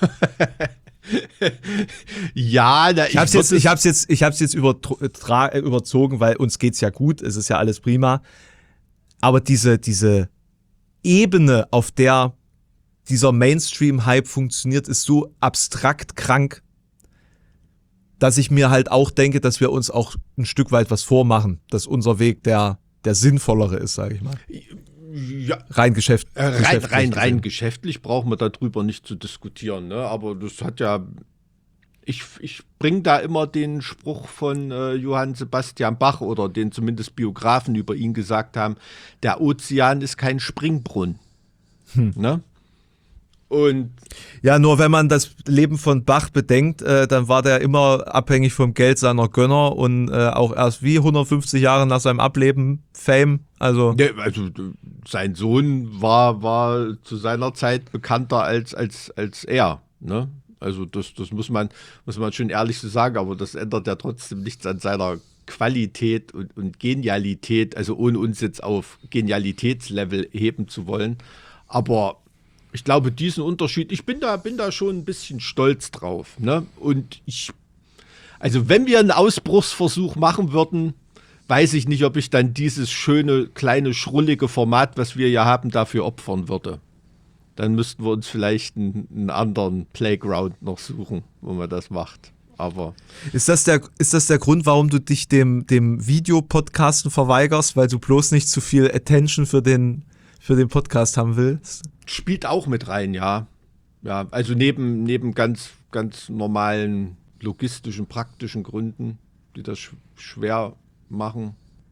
ja, da ich hab's jetzt, ich hab's jetzt, ich hab's jetzt übertra- überzogen, weil uns geht's ja gut, es ist ja alles prima. Aber diese, diese Ebene, auf der dieser Mainstream-Hype funktioniert, ist so abstrakt krank, dass ich mir halt auch denke, dass wir uns auch ein Stück weit was vormachen, dass unser Weg der, der sinnvollere ist, sage ich mal. Ja. Rein Geschäft, äh, rein, geschäftlich. rein, rein geschäftlich brauchen wir darüber nicht zu diskutieren, ne? Aber das hat ja, ich, ich bringe da immer den Spruch von äh, Johann Sebastian Bach oder den zumindest Biografen über ihn gesagt haben, der Ozean ist kein Springbrunnen. Hm. Ne? Und ja, nur wenn man das Leben von Bach bedenkt, äh, dann war der immer abhängig vom Geld seiner Gönner und äh, auch erst wie hundertfünfzig Jahre nach seinem Ableben Fame. Also, ja, also sein Sohn war, war zu seiner Zeit bekannter als, als, als er. Ne? Also das, das muss man, muss man schon ehrlich so sagen, aber das ändert ja trotzdem nichts an seiner Qualität und, und Genialität, also ohne uns jetzt auf Genialitätslevel heben zu wollen. Aber ich glaube, diesen Unterschied, ich bin da, bin da schon ein bisschen stolz drauf. Ne? Und ich, also wenn wir einen Ausbruchsversuch machen würden, weiß ich nicht, ob ich dann dieses schöne, kleine, schrullige Format, was wir ja haben, dafür opfern würde. Dann müssten wir uns vielleicht einen, einen anderen Playground noch suchen, wo man das macht. Aber ist das der, ist das der Grund, warum du dich dem, dem Videopodcasten verweigerst, weil du bloß nicht zu viel Attention für den, für den Podcast haben willst? Spielt auch mit rein, ja. Ja, also neben, neben ganz, ganz normalen logistischen, praktischen Gründen, die das sch- schwer machen.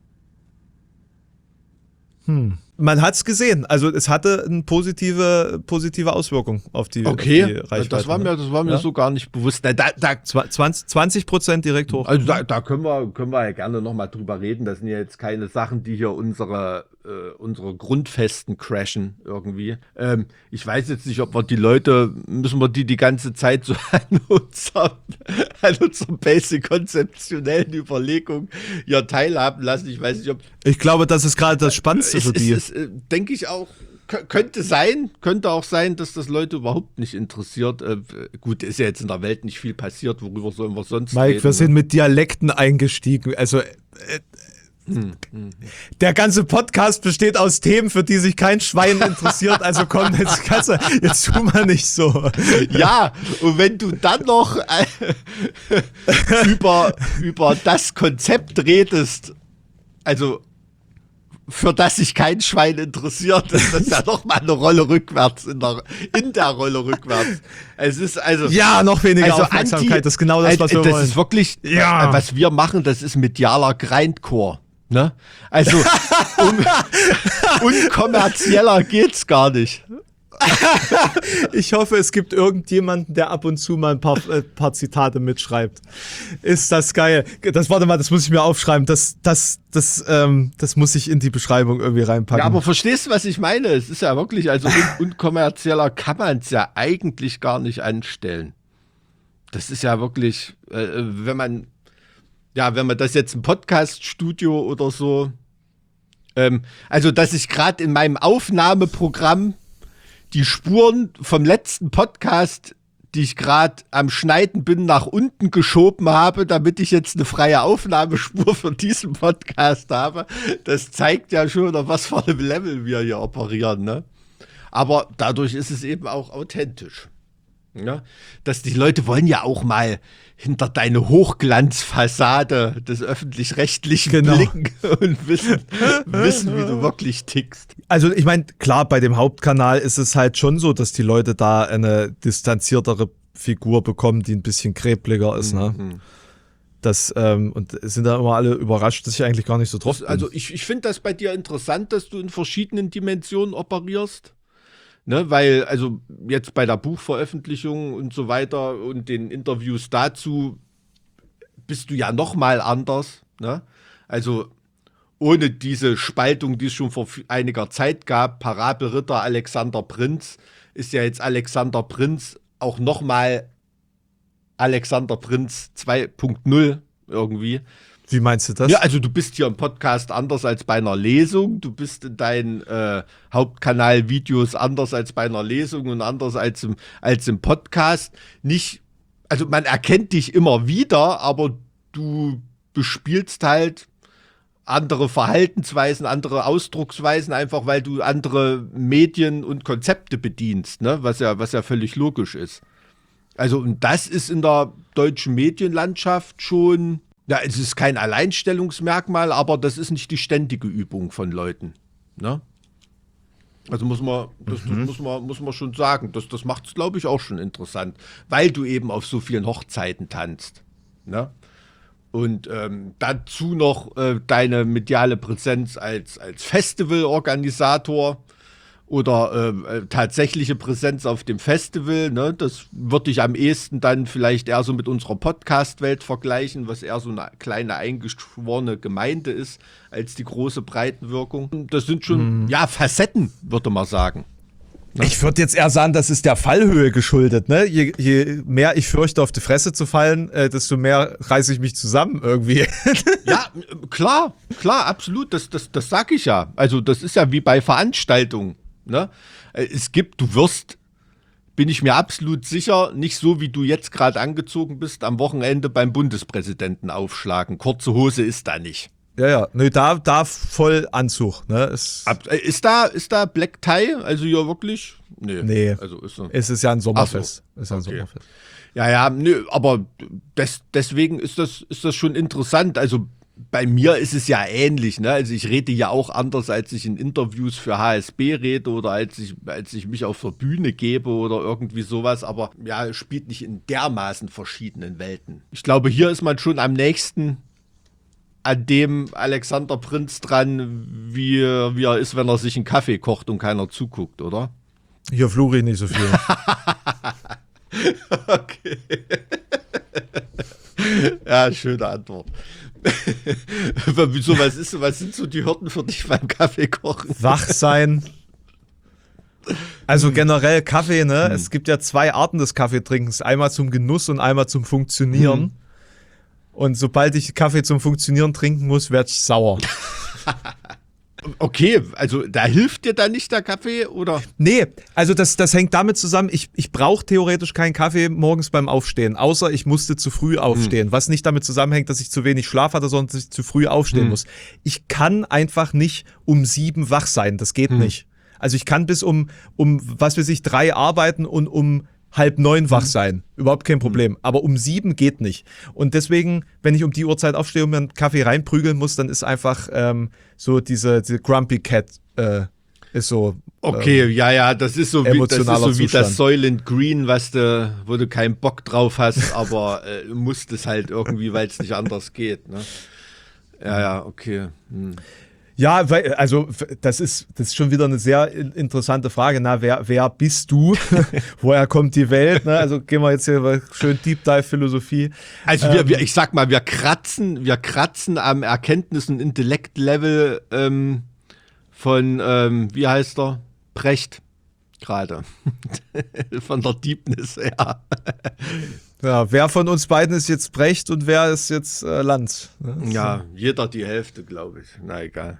Hm. Man hat es gesehen, also es hatte eine positive, positive Auswirkung auf die, okay, auf die Reichweite. das war mir, das war mir ja? so gar nicht bewusst. Da, da, da, zwanzig Prozent direkt hoch. Also da, da können wir, können wir ja gerne nochmal drüber reden. Das sind ja jetzt keine Sachen, die hier unsere, äh, unsere Grundfesten crashen irgendwie. Ähm, ich weiß jetzt nicht, ob wir die Leute, müssen wir die die ganze Zeit so an unserem, an unserer basic-konzeptionellen Überlegung hier teilhaben lassen. Ich weiß nicht, ob... Ich glaube, das ist gerade das Spannendste für die. Ist, äh, denke ich auch, k- könnte sein, könnte auch sein, dass das Leute überhaupt nicht interessiert. Äh, gut, ist ja jetzt in der Welt nicht viel passiert, worüber sollen wir sonst Mike, reden? wir sind mit Dialekten eingestiegen. Also äh, hm, hm. Der ganze Podcast besteht aus Themen, für die sich kein Schwein interessiert. Also komm, jetzt, kannst du, jetzt tu mal nicht so. Ja, und wenn du dann noch äh, über, über das Konzept redest, also für das sich kein Schwein interessiert, ist das ja noch mal eine Rolle rückwärts, in der, in der Rolle rückwärts. Es ist also... Ja, noch weniger also Aufmerksamkeit, anti, das ist genau das, was wir das wollen. Das ist wirklich, ja. was wir machen, das ist medialer Grindcore. Ne? Also, um, unkommerzieller geht's gar nicht. Ich hoffe, es gibt irgendjemanden, der ab und zu mal ein paar, äh, paar Zitate mitschreibt. Ist das geil. Das, warte mal, das muss ich mir aufschreiben. Das, das, das, ähm, das muss ich in die Beschreibung irgendwie reinpacken. Ja, aber verstehst du, was ich meine? Es ist ja wirklich, also un- unkommerzieller kann man es ja eigentlich gar nicht anstellen. Das ist ja wirklich, äh, wenn man, ja, wenn man das jetzt im Podcast-Studio oder so, ähm, also dass ich gerade in meinem Aufnahmeprogramm die Spuren vom letzten Podcast, die ich gerade am Schneiden bin, nach unten geschoben habe, damit ich jetzt eine freie Aufnahmespur für diesen Podcast habe. Das zeigt ja schon, auf was für einem Level wir hier operieren, ne? Aber dadurch ist es eben auch authentisch. Ja? Dass die Leute wollen ja auch mal hinter deine Hochglanzfassade des Öffentlich-Rechtlichen genau. blicken und wissen, wissen, wie du wirklich tickst. Also ich meine, klar, bei dem Hauptkanal ist es halt schon so, dass die Leute da eine distanziertere Figur bekommen, die ein bisschen kräbliger ist, ne? Mhm. Das, ähm, und sind da immer alle überrascht, dass ich eigentlich gar nicht so drauf bin. Also ich, ich finde das bei dir interessant, dass du in verschiedenen Dimensionen operierst. Ne, weil, also jetzt bei der Buchveröffentlichung und so weiter und den Interviews dazu bist du ja noch mal anders. Ne? Also ohne diese Spaltung, die es schon vor einiger Zeit gab, Parabelritter Alexander Prinz, ist ja jetzt Alexander Prinz auch noch mal Alexander Prinz zwei Punkt null irgendwie. Wie meinst du das? Ja, also du bist hier im Podcast anders als bei einer Lesung. Du bist in deinen äh, Hauptkanal-Videos anders als bei einer Lesung und anders als im, als im Podcast. Nicht, also man erkennt dich immer wieder, aber du bespielst halt andere Verhaltensweisen, andere Ausdrucksweisen, einfach weil du andere Medien und Konzepte bedienst, ne? Was ja, was ja völlig logisch ist. Also, und das ist in der deutschen Medienlandschaft schon, ja, es ist kein Alleinstellungsmerkmal, aber das ist nicht die ständige Übung von Leuten, ne? Also muss man, das, das muss man, muss man schon sagen, das, das macht es, glaube ich, auch schon interessant, weil du eben auf so vielen Hochzeiten tanzt, ne? Und ähm, dazu noch äh, deine mediale Präsenz als, als Festivalorganisator oder äh, tatsächliche Präsenz auf dem Festival, ne? Das würde ich am ehesten dann vielleicht eher so mit unserer Podcast-Welt vergleichen, was eher so eine kleine eingeschworene Gemeinde ist, als die große Breitenwirkung. Das sind schon, mhm. ja, Facetten, würde man sagen. Ich würde jetzt eher sagen, das ist der Fallhöhe geschuldet, ne? Je, je mehr ich fürchte, auf die Fresse zu fallen, äh, desto mehr reiße ich mich zusammen irgendwie. Ja, klar, klar, absolut, das, das, das sag ich ja. Also das ist ja wie bei Veranstaltungen, ne? Es gibt, du wirst, bin ich mir absolut sicher, nicht so wie du jetzt gerade angezogen bist, am Wochenende beim Bundespräsidenten aufschlagen. Kurze Hose ist da nicht. Ja, ja, nee, da, da voll Anzug, ne? Ist, Ab, äh, ist da, ist da Black Tie? Also ja wirklich? Nee. Nee, also ist so. Es ist ja ein Sommerfest. So. Ist ja ein Okay. Sommerfest. Ja, ja, nö, aber des, deswegen ist das, ist das schon interessant. Also bei mir ist es ja ähnlich, ne? Also ich rede ja auch anders, als ich in Interviews für H S B rede oder als ich, als ich mich auf der Bühne gebe oder irgendwie sowas, aber ja, spielt nicht in dermaßen verschiedenen Welten. Ich glaube, hier ist man schon am nächsten an dem Alexander Prinz dran, wie, wie er ist, wenn er sich einen Kaffee kocht und keiner zuguckt, oder? Hier fluche ich nicht so viel. Okay. Ja, schöne Antwort. Wieso, was ist, was sind so die Hürden für dich beim Kaffeekochen? Wach sein. Also generell Kaffee, ne? Hm. Es gibt ja zwei Arten des Kaffeetrinkens. Einmal zum Genuss und einmal zum Funktionieren. Hm. Und sobald ich Kaffee zum Funktionieren trinken muss, werde ich sauer. Okay, also da hilft dir dann nicht der Kaffee, oder? Nee, also das, das hängt damit zusammen, ich, ich brauche theoretisch keinen Kaffee morgens beim Aufstehen, außer ich musste zu früh aufstehen, hm. was nicht damit zusammenhängt, dass ich zu wenig Schlaf hatte, sondern dass ich zu früh aufstehen hm. muss. Ich kann einfach nicht um sieben wach sein, das geht hm. nicht. Also ich kann bis um, um, was weiß ich, drei arbeiten und um halb neun wach sein. Überhaupt kein Problem. Aber um sieben geht nicht. Und deswegen, wenn ich um die Uhrzeit aufstehe und mir einen Kaffee reinprügeln muss, dann ist einfach ähm, so diese, diese Grumpy Cat äh, ist so. Okay, ähm, ja, ja, das ist so wie das, ist so wie das Zustand. Soylent Green, was du, wo du keinen Bock drauf hast, aber äh, musst es halt irgendwie, weil es nicht anders geht. Ne? Ja, ja, okay. Hm. Ja, weil, also das ist, das ist schon wieder eine sehr interessante Frage. Na, wer, wer bist du? Woher kommt die Welt? Ne? Also gehen wir jetzt hier schön Deep Dive Philosophie. Also wir, ähm, wir, ich sag mal, wir kratzen, wir kratzen am Erkenntnis- und Intellektlevel ähm, von, ähm, wie heißt er? Brecht gerade. Von der Deepness her. Ja, wer von uns beiden ist jetzt Brecht und wer ist jetzt äh, Lanz? Ne? Ja, jeder die Hälfte, glaube ich. Na, egal.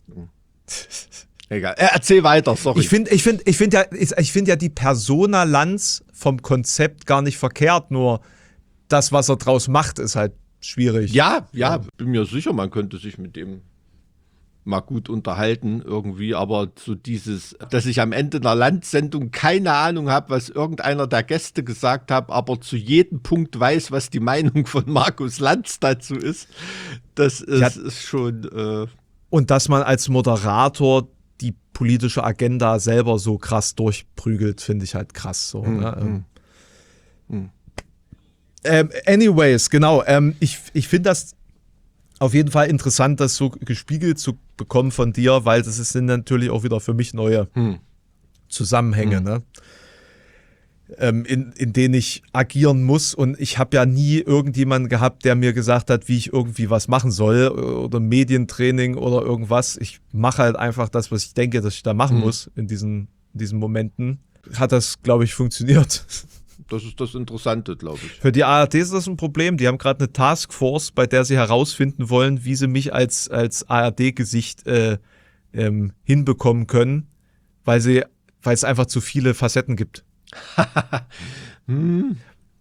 Egal. Äh, erzähl weiter, sorry. Ich finde ich find, ich find ja, ich, ich find ja die Persona Lanz vom Konzept gar nicht verkehrt, nur das, was er draus macht, ist halt schwierig. Ja, ja, ja. Bin mir sicher, man könnte sich mit dem mal gut unterhalten irgendwie, aber so dieses, dass ich am Ende einer Lanz-Sendung keine Ahnung habe, was irgendeiner der Gäste gesagt hat, aber zu jedem Punkt weiß, was die Meinung von Markus Lanz dazu ist, das ist, ja, ist schon... Äh und dass man als Moderator die politische Agenda selber so krass durchprügelt, finde ich halt krass. So, hm, ne? hm. Hm. Ähm, anyways, genau, ähm, ich, ich finde das auf jeden Fall interessant, das so gespiegelt zu bekommen von dir, weil das sind natürlich auch wieder für mich neue hm. Zusammenhänge, hm. ne? ähm, in, in denen ich agieren muss. Und ich habe ja nie irgendjemanden gehabt, der mir gesagt hat, wie ich irgendwie was machen soll oder Medientraining oder irgendwas. Ich mache halt einfach das, was ich denke, dass ich da machen hm. muss in diesen, in diesen Momenten. Hat das, glaube ich, funktioniert. Das ist das Interessante, glaube ich. Für die A R D ist das ein Problem. Die haben gerade eine Taskforce, bei der sie herausfinden wollen, wie sie mich als, als A R D-Gesicht äh, ähm, hinbekommen können, weil sie, weil es einfach zu viele Facetten gibt. hm.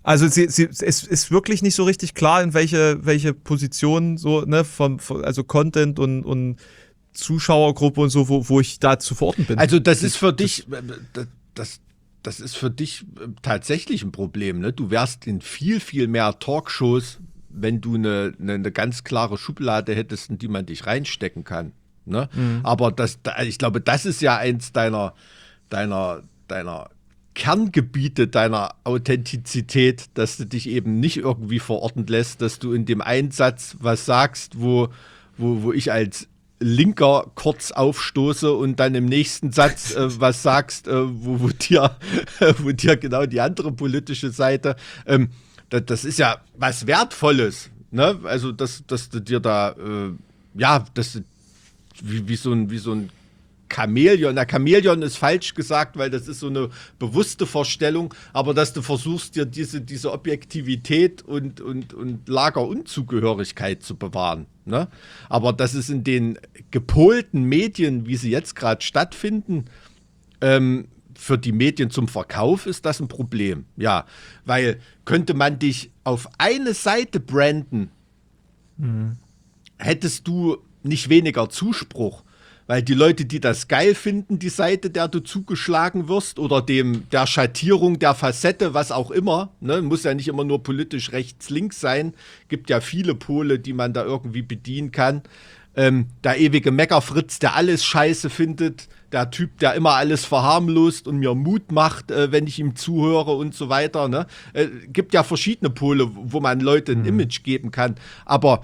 Also sie, sie, es ist wirklich nicht so richtig klar, in welche, welche Position so, ne, vom, vom, also Content und, und Zuschauergruppe und so, wo, wo ich da zu verorten bin. Also das ist für dich, das, das ist für dich tatsächlich ein Problem, ne? Du wärst in viel, viel mehr Talkshows, wenn du eine, eine, eine ganz klare Schublade hättest, in die man dich reinstecken kann. Ne? Mhm. Aber das, ich glaube, das ist ja eins deiner, deiner, deiner Kerngebiete, deiner Authentizität, dass du dich eben nicht irgendwie verorten lässt, dass du in dem Einsatz was sagst, wo, wo, wo ich als Linker kurz aufstoße und dann im nächsten Satz äh, was sagst, äh, wo, wo, dir, wo dir genau die andere politische Seite, ähm, das, das ist ja was Wertvolles, ne? Also, dass, dass du dir da, äh, ja, dass du wie, wie, so ein, wie so ein Chamäleon, na Chamäleon ist falsch gesagt, weil das ist so eine bewusste Vorstellung, aber dass du versuchst, dir diese, diese Objektivität und, und, und Lagerunzugehörigkeit zu bewahren. Ne? Aber das ist in den gepolten Medien, wie sie jetzt gerade stattfinden, ähm, für die Medien zum Verkauf ist das ein Problem. Ja, weil könnte man dich auf eine Seite branden, mhm. hättest du nicht weniger Zuspruch. Weil die Leute, die das geil finden, die Seite, der du zugeschlagen wirst, oder dem der Schattierung der Facette, was auch immer, ne, muss ja nicht immer nur politisch rechts-links sein, gibt ja viele Pole, die man da irgendwie bedienen kann. Ähm, der ewige Meckerfritz, der alles scheiße findet, der Typ, der immer alles verharmlost und mir Mut macht, äh, wenn ich ihm zuhöre und so weiter. Ne? Äh, gibt ja verschiedene Pole, wo man Leute ein mhm. Image geben kann, aber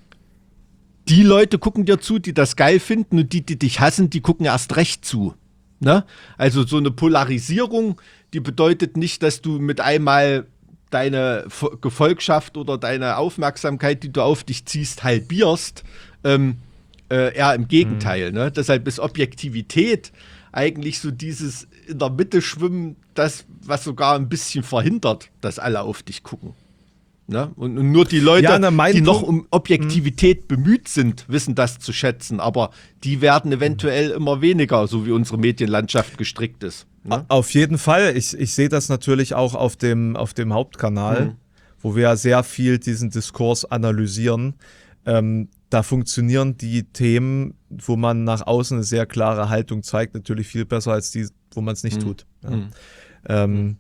die Leute gucken dir zu, die das geil finden, und die, die dich hassen, die gucken erst recht zu. Ne? Also so eine Polarisierung, die bedeutet nicht, dass du mit einmal deine Gefolgschaft oder deine Aufmerksamkeit, die du auf dich ziehst, halbierst. Ähm, äh, eher im Gegenteil. Mhm. Ne? Deshalb ist Objektivität eigentlich so dieses in der Mitte schwimmen, das, was sogar ein bisschen verhindert, dass alle auf dich gucken. Ne? Und, und nur die Leute, ja, na, die noch um Objektivität mh. bemüht sind, wissen das zu schätzen. Aber die werden eventuell mhm. immer weniger, so wie unsere Medienlandschaft gestrickt ist. Ne? Auf jeden Fall. Ich, ich sehe das natürlich auch auf dem, auf dem Hauptkanal, mhm. wo wir ja sehr viel diesen Diskurs analysieren. Ähm, da funktionieren die Themen, wo man nach außen eine sehr klare Haltung zeigt, natürlich viel besser als die, wo man es nicht mhm. tut. Ja. Mhm. Ähm,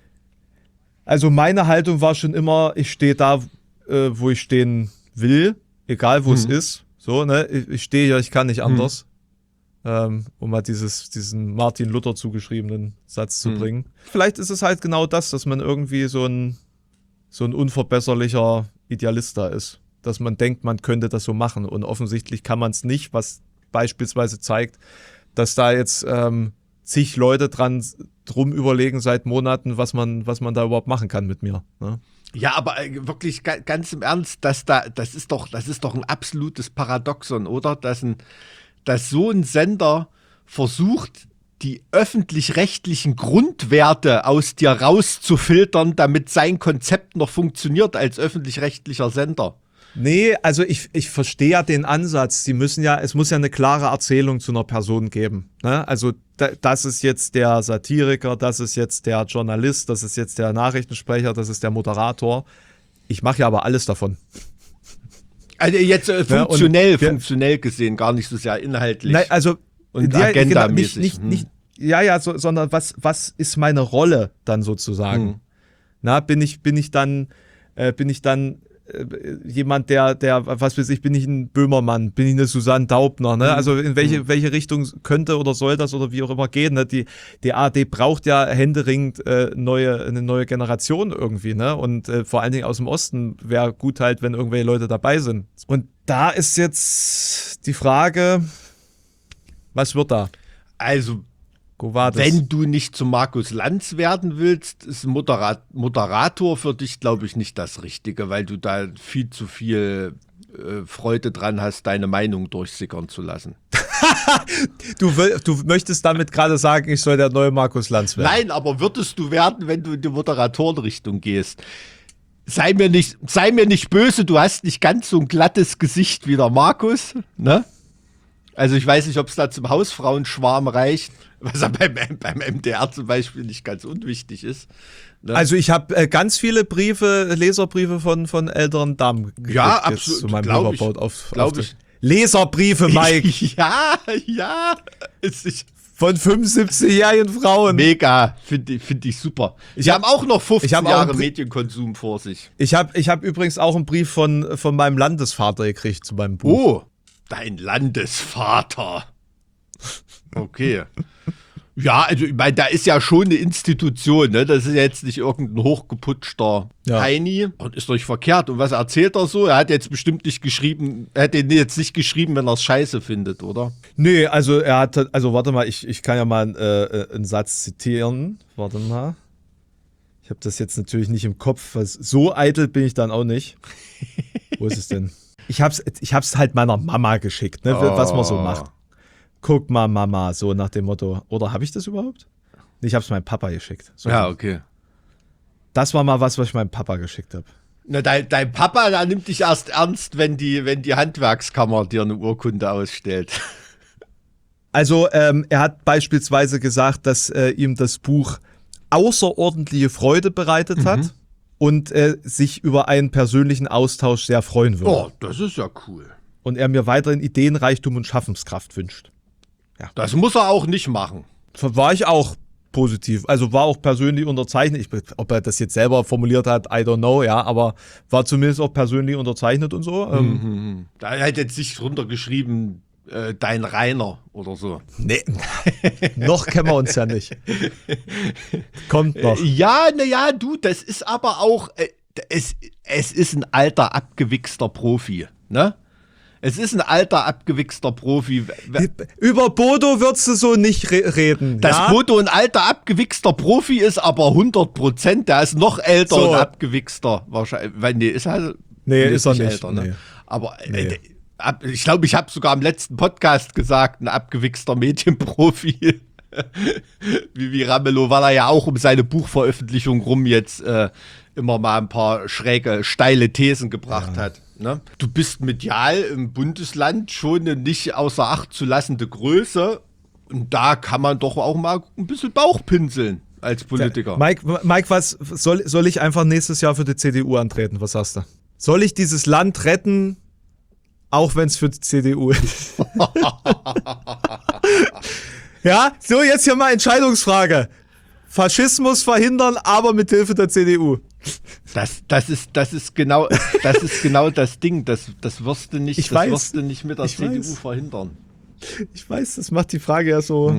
Also meine Haltung war schon immer, ich stehe da, äh, wo ich stehen will, egal wo mhm. es ist. So, ne? Ich, ich stehe hier, ich kann nicht anders. Mhm. Ähm, um mal dieses, diesen Martin Luther zugeschriebenen Satz zu mhm. bringen. Vielleicht ist es halt genau das, dass man irgendwie so ein, so ein unverbesserlicher Idealist da ist. Dass man denkt, man könnte das so machen. Und offensichtlich kann man es nicht, was beispielsweise zeigt, dass da jetzt ähm, zig Leute dran drum überlegen seit Monaten, was man, was man da überhaupt machen kann mit mir. Ne? Ja, aber wirklich ganz im Ernst, dass da, das ist doch, das ist doch ein absolutes Paradoxon, oder? Dass, ein, dass so ein Sender versucht, die öffentlich-rechtlichen Grundwerte aus dir rauszufiltern, damit sein Konzept noch funktioniert als öffentlich-rechtlicher Sender. Nee, also ich, ich verstehe ja den Ansatz. Sie müssen ja, es muss ja eine klare Erzählung zu einer Person geben. Ne? Also da, das ist jetzt der Satiriker, das ist jetzt der Journalist, das ist jetzt der Nachrichtensprecher, das ist der Moderator. Ich mache ja aber alles davon. Also jetzt äh, funktionell, ja, und, funktionell gesehen, gar nicht so sehr inhaltlich. Nein, also und ja, agendamäßig. Genau, nicht, nicht, nicht, ja, ja, so, sondern was, was ist meine Rolle dann sozusagen? Hm. Na, bin ich, bin ich dann, äh, bin ich dann jemand, der, der, was weiß ich, bin ich ein Böhmermann, bin ich eine Susanne Daubner, ne? Also in welche, welche Richtung könnte oder soll das oder wie auch immer gehen, ne? Die, die A R D braucht ja händeringend äh, neue, eine neue Generation irgendwie, ne? Und äh, vor allen Dingen aus dem Osten wäre gut halt, wenn irgendwelche Leute dabei sind. Und da ist jetzt die Frage, was wird da? Also, wenn du nicht zu Markus Lanz werden willst, ist Moderat- Moderator für dich, glaube ich, nicht das Richtige, weil du da viel zu viel äh, Freude dran hast, deine Meinung durchsickern zu lassen. du, will, du möchtest damit gerade sagen, ich soll der neue Markus Lanz werden? Nein, aber würdest du werden, wenn du in die Moderatorenrichtung gehst? Sei mir nicht, sei mir nicht böse, du hast nicht ganz so ein glattes Gesicht wie der Markus, ne? Also ich weiß nicht, ob es da zum Hausfrauenschwarm reicht, was ja beim, beim M D R zum Beispiel nicht ganz unwichtig ist. Ne? Also ich habe äh, ganz viele Briefe, Leserbriefe von, von älteren Damen gekriegt. Ja, jetzt absolut, Zu meinem glaub ich, Überbau auf, glaub auf ich. Leserbriefe, Mike. Ja, ja. Es ist Von fünfundsiebzigjährigen Frauen. mega, finde find ich super. Ich Die hab- haben auch noch fünfzehn ich hab auch Jahre einen Brie- Medienkonsum vor sich. Ich habe ich hab übrigens auch einen Brief von, von meinem Landesvater gekriegt zu meinem Buch. Oh, dein Landesvater. Okay. Ja, also ich meine, da ist ja schon eine Institution, ne? Das ist jetzt nicht irgendein hochgeputschter Ja. Heini und ist doch nicht verkehrt. Und was erzählt er so? Er hat jetzt bestimmt nicht geschrieben, er hat den jetzt nicht geschrieben, wenn er es scheiße findet, oder? Nee, also er hat, also warte mal, ich, ich kann ja mal äh, einen Satz zitieren. Warte mal. Ich habe das jetzt natürlich nicht im Kopf, weil so eitel bin ich dann auch nicht. Wo ist es denn? Ich hab's, ich hab's halt meiner Mama geschickt, ne, was man so macht. Guck mal, Mama, so nach dem Motto. Oder habe ich das überhaupt? Nee, ich hab's meinem Papa geschickt. So. Ja, okay. Das war mal was, was ich meinem Papa geschickt habe. Na, dein, dein Papa, der nimmt dich erst ernst, wenn die, wenn die Handwerkskammer dir eine Urkunde ausstellt. Also ähm, er hat beispielsweise gesagt, dass äh, ihm das Buch außerordentliche Freude bereitet hat und äh, sich über einen persönlichen Austausch sehr freuen würde. Oh, das ist ja cool. Und er mir weiterhin Ideenreichtum und Schaffenskraft wünscht. Das muss er auch nicht machen. War ich auch positiv. Also war auch persönlich unterzeichnet. Ich, ob er das jetzt selber formuliert hat, I don't know, ja, aber war zumindest auch persönlich unterzeichnet und so. Ähm, Mhm. Da hat jetzt nicht drunter geschrieben, äh, dein Rainer oder so. Nee, noch kennen wir uns ja nicht. Kommt noch. Äh, ja, naja, du, das ist aber auch, äh, es, es ist ein alter, abgewichster Profi, ne? Es ist ein alter, abgewichster Profi. Über Bodo würdest du so nicht re reden. Dass ja? Bodo ein alter, abgewichster Profi ist, aber hundert Prozent, der ist noch älter So. und abgewichster. Wahrscheinlich, weil, nee, ist halt. Nee, ist er nicht, älter, ne? nee. Aber äh, Nee. ab, ich glaube, ich habe sogar im letzten Podcast gesagt, ein abgewichster Medienprofi. wie, wie Ramelow, weil er ja auch um seine Buchveröffentlichung rum jetzt äh, immer mal ein paar schräge, steile Thesen gebracht Ja. hat. Ne? Du bist medial im Bundesland schon eine nicht außer Acht zu lassende Größe. Und da kann man doch auch mal ein bisschen Bauch pinseln als Politiker. Mike, Mike, was soll, soll ich einfach nächstes Jahr für die C D U antreten? Was sagst du? Soll ich dieses Land retten, auch wenn es für die C D U ist? Ja, so jetzt hier mal Entscheidungsfrage. Faschismus verhindern, aber mit Hilfe der C D U. Das, das, ist, das, ist genau, das ist genau das Ding. Das, das wirst du nicht, Ich das weiß. wirst du nicht mit der Ich C D U weiß. verhindern. Ich weiß, das macht die Frage ja so,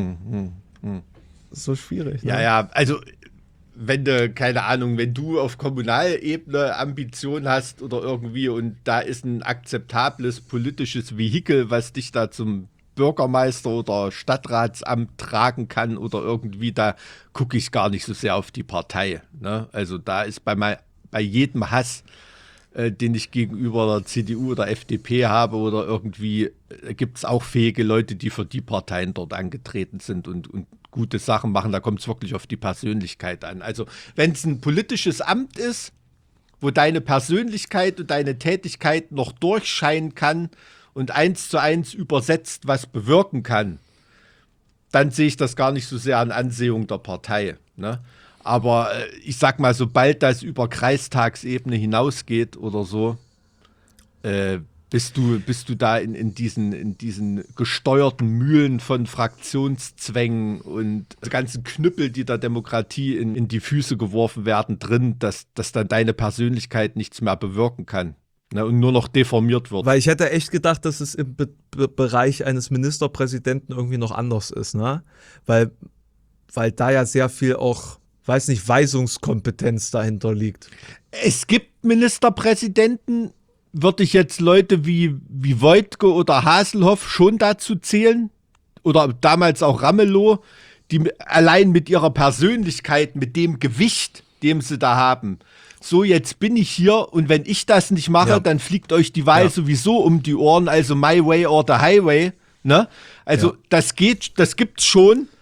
so schwierig. Ne? Ja, ja, also wenn du, keine Ahnung, wenn du auf Kommunalebene Ambition hast oder irgendwie und da ist ein akzeptables politisches Vehikel, was dich da zum Bürgermeister oder Stadtratsamt tragen kann oder irgendwie, da gucke ich gar nicht so sehr auf die Partei. Ne? Also da ist bei, mein, bei jedem Hass, äh, den ich gegenüber der C D U oder F D P habe oder irgendwie, äh, gibt es auch fähige Leute, die für die Parteien dort angetreten sind und, und gute Sachen machen. Da kommt es wirklich auf die Persönlichkeit an. Also wenn es ein politisches Amt ist, wo deine Persönlichkeit und deine Tätigkeit noch durchscheinen kann und eins zu eins übersetzt was bewirken kann, dann sehe ich das gar nicht so sehr an Ansehung der Partei. Ne? Aber äh, ich sag mal, sobald das über Kreistagsebene hinausgeht oder so, äh, bist du, bist du da in, in, diesen, in diesen gesteuerten Mühlen von Fraktionszwängen und die ganzen Knüppel, die der Demokratie in, in die Füße geworfen werden, drin, dass, dass dann deine Persönlichkeit nichts mehr bewirken kann. Ne, und nur noch deformiert wird. Weil ich hätte echt gedacht, dass es im Be Be Bereich eines Ministerpräsidenten irgendwie noch anders ist, ne? Weil, weil da ja sehr viel auch, weiß nicht, Weisungskompetenz dahinter liegt. Es gibt Ministerpräsidenten, würde ich jetzt Leute wie, wie Woidke oder Haselhoff schon dazu zählen, oder damals auch Ramelow, die allein mit ihrer Persönlichkeit, mit dem Gewicht, dem sie da haben, so jetzt bin ich hier und wenn ich das nicht mache, Ja. dann fliegt euch die Wahl Ja. sowieso um die Ohren, also my way or the highway, ne? Also Ja. das geht, das gibt's schon,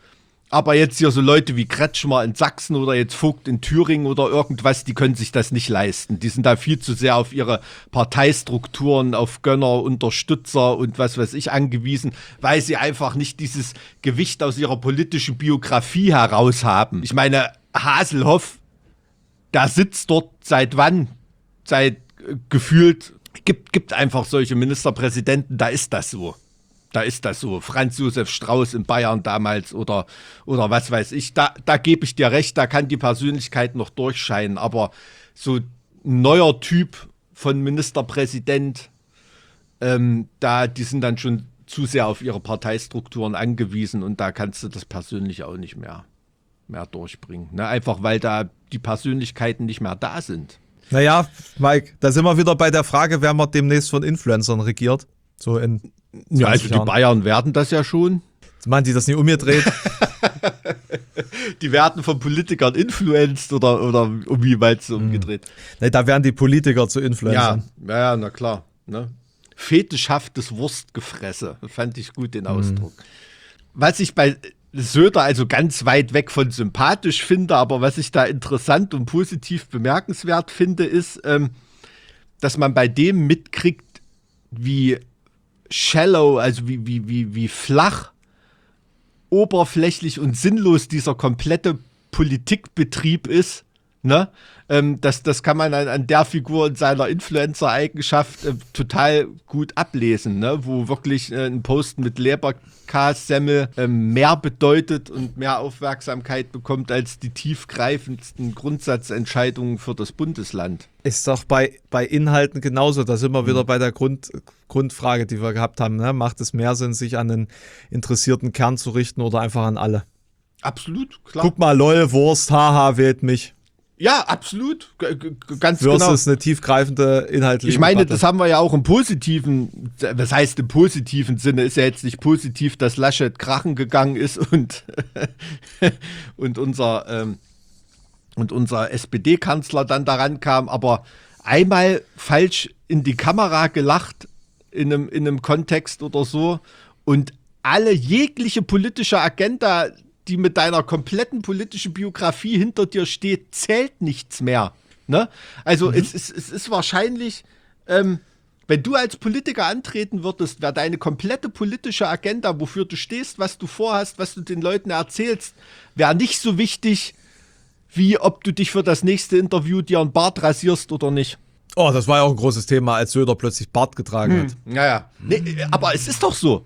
Aber jetzt hier so Leute wie Kretschmer in Sachsen oder jetzt Vogt in Thüringen oder irgendwas, die können sich das nicht leisten. Die sind da viel zu sehr auf ihre Parteistrukturen, auf Gönner, Unterstützer und was weiß ich angewiesen, weil sie einfach nicht dieses Gewicht aus ihrer politischen Biografie heraus haben. Ich meine, Haselhoff, der sitzt dort seit wann? Seit äh, gefühlt, gibt, gibt einfach solche Ministerpräsidenten, da ist das so. Da ist das so. Franz Josef Strauß in Bayern damals oder, oder was weiß ich. Da, da gebe ich dir recht, da kann die Persönlichkeit noch durchscheinen. Aber so ein neuer Typ von Ministerpräsident, ähm, da, die sind dann schon zu sehr auf ihre Parteistrukturen angewiesen und da kannst du das persönlich auch nicht mehr, mehr durchbringen. Ne? Einfach weil da die Persönlichkeiten nicht mehr da sind. Naja, Mike, da sind wir wieder bei der Frage, wer man demnächst von Influencern regiert. So in Ja, also die Jahren. Bayern werden das ja schon. Meinen die das nicht umgedreht? Die werden von Politikern influenced oder, oder wie meinst du umgedreht? Nee, da werden die Politiker zu Ja, Influencern. ja, ja, na klar. Ne? Fetischhaftes Wurstgefresse, fand ich gut den Ausdruck. Was ich bei Söder also ganz weit weg von sympathisch finde, aber was ich da interessant und positiv bemerkenswert finde, ist, ähm, dass man bei dem mitkriegt, wie shallow, also wie, wie, wie, wie flach, oberflächlich und sinnlos dieser komplette Politikbetrieb ist, ne? Ähm, das, das kann man an, an der Figur in seiner Influencer-Eigenschaft äh, total gut ablesen, ne? Wo wirklich äh, ein Post mit Leberkassemmel äh, mehr bedeutet und mehr Aufmerksamkeit bekommt als die tiefgreifendsten Grundsatzentscheidungen für das Bundesland. Ist doch bei, bei Inhalten genauso. Da sind wir wieder bei der Grund, Grundfrage, die wir gehabt haben. Ne? Macht es mehr Sinn, sich an den interessierten Kern zu richten oder einfach an alle? Absolut, klar. Guck mal, lol, Wurst, haha, wählt mich. Ja, absolut, G g ganz Versus genau. eine tiefgreifende inhaltliche Ich meine, Debatte. das haben wir ja auch im positiven, was heißt im positiven Sinne, ist ja jetzt nicht positiv, dass Laschet krachen gegangen ist und, und unser, ähm, und unser S P D-Kanzler dann daran kam, aber einmal falsch in die Kamera gelacht in einem, in einem Kontext oder so und alle jegliche politische Agenda, die mit deiner kompletten politischen Biografie hinter dir steht, zählt nichts mehr. Ne? Also mhm. es, es, es ist wahrscheinlich, ähm, wenn du als Politiker antreten würdest, wäre deine komplette politische Agenda, wofür du stehst, was du vorhast, was du den Leuten erzählst, wäre nicht so wichtig, wie ob du dich für das nächste Interview dir einen Bart rasierst oder nicht. Oh, das war ja auch ein großes Thema, als Söder plötzlich Bart getragen Hm. hat. Naja, nee, aber es ist doch so.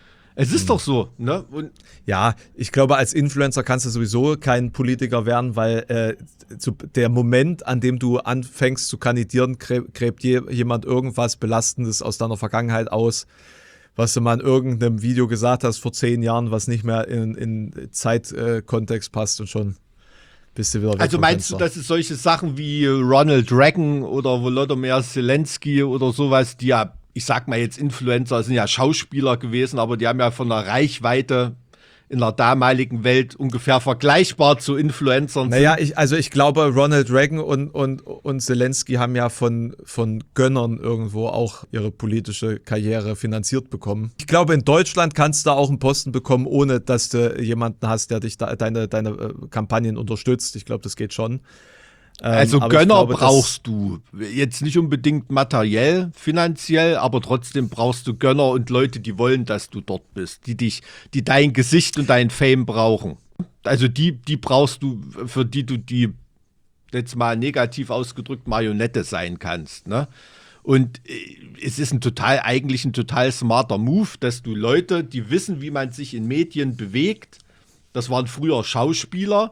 Es ist doch so, ne? Und Ja, ich glaube, als Influencer kannst du sowieso kein Politiker werden, weil äh, zu, der Moment, an dem du anfängst zu kandidieren, grä- gräbt je, jemand irgendwas Belastendes aus deiner Vergangenheit aus, was du mal in irgendeinem Video gesagt hast vor zehn Jahren, was nicht mehr in, in Zeitkontext passt und schon bist du wieder weg also vom meinst du, Fenster. dass es solche Sachen wie Ronald Reagan oder Volodymyr Zelensky oder sowas, die ja, ich sag mal jetzt Influencer, sind ja Schauspieler gewesen, aber die haben ja von der Reichweite in der damaligen Welt ungefähr vergleichbar zu Influencern. Naja, ich, also ich glaube, Ronald Reagan und, und, und Zelensky haben ja von, von Gönnern irgendwo auch ihre politische Karriere finanziert bekommen. Ich glaube, in Deutschland kannst du auch einen Posten bekommen, ohne dass du jemanden hast, der dich da, deine, deine äh, Kampagnen unterstützt. Ich glaube, das geht schon. Ähm, Also aber ich Gönner glaube, brauchst du. Jetzt nicht unbedingt materiell, finanziell, aber trotzdem brauchst du Gönner und Leute, die wollen, dass du dort bist, die dich, die dein Gesicht und dein Fame brauchen. Also die, die brauchst du, für die du die, jetzt mal negativ ausgedrückt, Marionette sein kannst, ne? Und es ist ein total, eigentlich ein total smarter Move, dass du Leute, die wissen, wie man sich in Medien bewegt, das waren früher Schauspieler,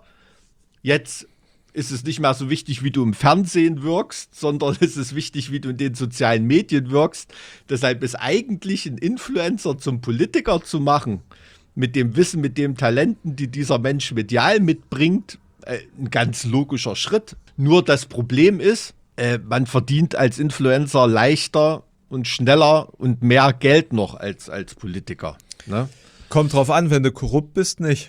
jetzt ist es nicht mehr so wichtig, wie du im Fernsehen wirkst, sondern es ist wichtig, wie du in den sozialen Medien wirkst. Deshalb ist eigentlich ein Influencer zum Politiker zu machen, mit dem Wissen, mit dem Talenten, die dieser Mensch medial mitbringt, äh, ein ganz logischer Schritt. Nur das Problem ist, äh, man verdient als Influencer leichter und schneller und mehr Geld noch als als Politiker. Ne? kommt drauf an, wenn du korrupt bist, nicht.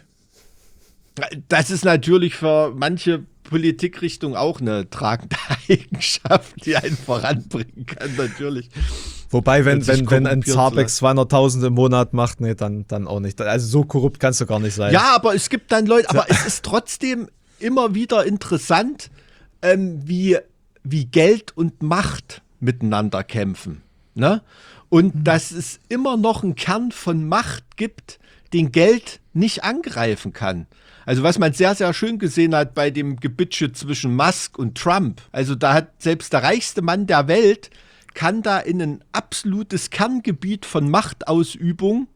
Das ist natürlich für manche Politikrichtung auch eine tragende Eigenschaft, die einen voranbringen kann, natürlich. Wobei, wenn, sich wenn, wenn ein korrumpieren zu Zarbeck lassen. zweihunderttausend im Monat macht, nee, dann, dann auch nicht. Also so korrupt kannst du gar nicht sein. Ja, aber es gibt dann Leute, aber es ist trotzdem immer wieder interessant, ähm, wie, wie Geld und Macht miteinander kämpfen. Ne? Und mhm. dass es immer noch einen Kern von Macht gibt, den Geld nicht angreifen kann. Also was man sehr, sehr schön gesehen hat bei dem Gebitsche zwischen Musk und Trump. Also da hat selbst der reichste Mann der Welt kann da in ein absolutes Kerngebiet von Machtausübung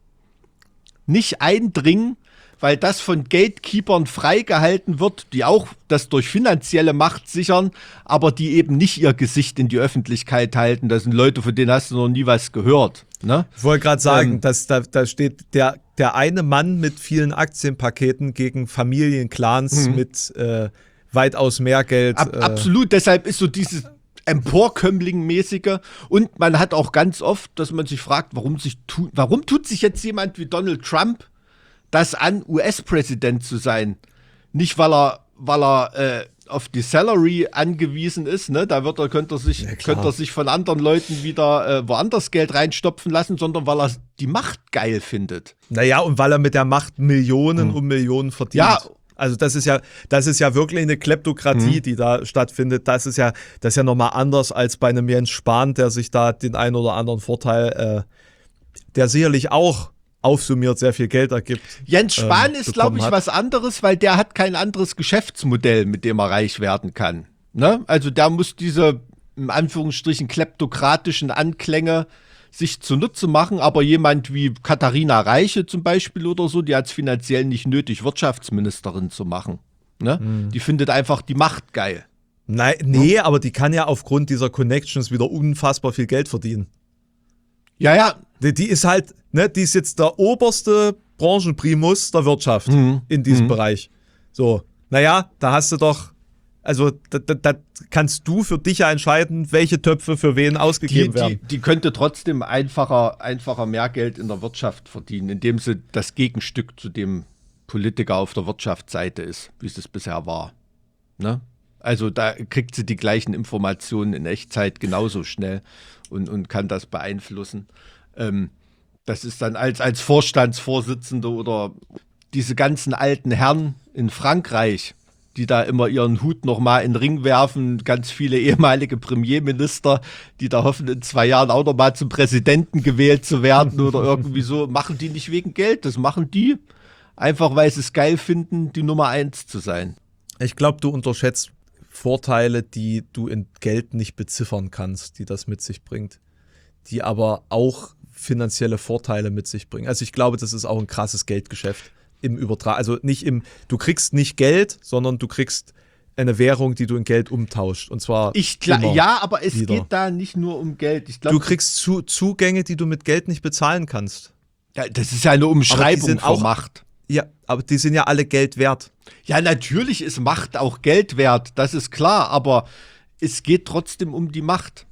nicht eindringen, weil das von Gatekeepern freigehalten wird, die auch das durch finanzielle Macht sichern, aber die eben nicht ihr Gesicht in die Öffentlichkeit halten. Das sind Leute, von denen hast du noch nie was gehört. Ne? Ich wollte gerade sagen, ähm, dass da, da steht der, der eine Mann mit vielen Aktienpaketen gegen Familienclans Mhm. mit äh, weitaus mehr Geld. Ab, äh, absolut, deshalb ist so dieses Emporkömmling-mäßige und man hat auch ganz oft, dass man sich fragt, warum, sich tu, warum tut sich jetzt jemand wie Donald Trump das an, U S-Präsident zu sein? Nicht, weil er, weil er äh, auf die Salary angewiesen ist, ne? Da wird er, könnte er sich, Ja, klar. könnte er sich von anderen Leuten wieder äh, woanders Geld reinstopfen lassen, sondern weil er die Macht geil findet. Naja, und weil er mit der Macht Millionen um Millionen verdient. Ja. Also das ist ja, das ist ja wirklich eine Kleptokratie, Mhm. die da stattfindet. Das ist ja, das ist ja nochmal anders als bei einem Jens Spahn, der sich da den einen oder anderen Vorteil, äh, der sicherlich auch aufsummiert sehr viel Geld ergibt. Jens Spahn ähm, ist, glaube ich, hat. was anderes, weil der hat kein anderes Geschäftsmodell, mit dem er reich werden kann. Ne? Also der muss diese, in Anführungsstrichen, kleptokratischen Anklänge sich zunutze machen, aber jemand wie Katharina Reiche zum Beispiel oder so, die hat es finanziell nicht nötig, Wirtschaftsministerin zu machen. Ne? Mhm. Die findet einfach die Macht geil. Nein, nee, aber die kann ja aufgrund dieser Connections wieder unfassbar viel Geld verdienen. Ja, ja. Die, die ist halt, ne, die ist jetzt der oberste Branchenprimus der Wirtschaft Mhm. in diesem Mhm. Bereich. So, naja, da hast du doch, also da, da, da kannst du für dich ja entscheiden, welche Töpfe für wen Die, ausgegeben die, werden. die könnte trotzdem einfacher, einfacher mehr Geld in der Wirtschaft verdienen, indem sie das Gegenstück zu dem Politiker auf der Wirtschaftsseite ist, wie es es bisher war. Ne? Also da kriegt sie die gleichen Informationen in Echtzeit genauso schnell und, und kann das beeinflussen. Ähm, das ist dann als, als Vorstandsvorsitzende oder diese ganzen alten Herren in Frankreich, die da immer ihren Hut nochmal in den Ring werfen, ganz viele ehemalige Premierminister, die da hoffen, in zwei Jahren auch nochmal zum Präsidenten gewählt zu werden oder irgendwie so, machen die nicht wegen Geld, das machen die einfach, weil sie es geil finden, die Nummer eins zu sein. Ich glaube, du unterschätzt Vorteile, die du in Geld nicht beziffern kannst, die das mit sich bringt, die aber auch finanzielle Vorteile mit sich bringen. Also ich glaube, das ist auch ein krasses Geldgeschäft im Übertrag. Also nicht im, du kriegst nicht Geld, sondern du kriegst eine Währung, die du in Geld umtauscht. Und zwar Ich klar, immer ja, aber es wieder. geht da nicht nur um Geld. Ich glaube, Du kriegst zu, Zugänge, die du mit Geld nicht bezahlen kannst. ja, das ist ja eine Umschreibung sind von auch- Macht. Ja, aber die sind ja alle Geld wert. Ja, natürlich ist Macht auch Geld wert, das ist klar, aber es geht trotzdem um die Macht.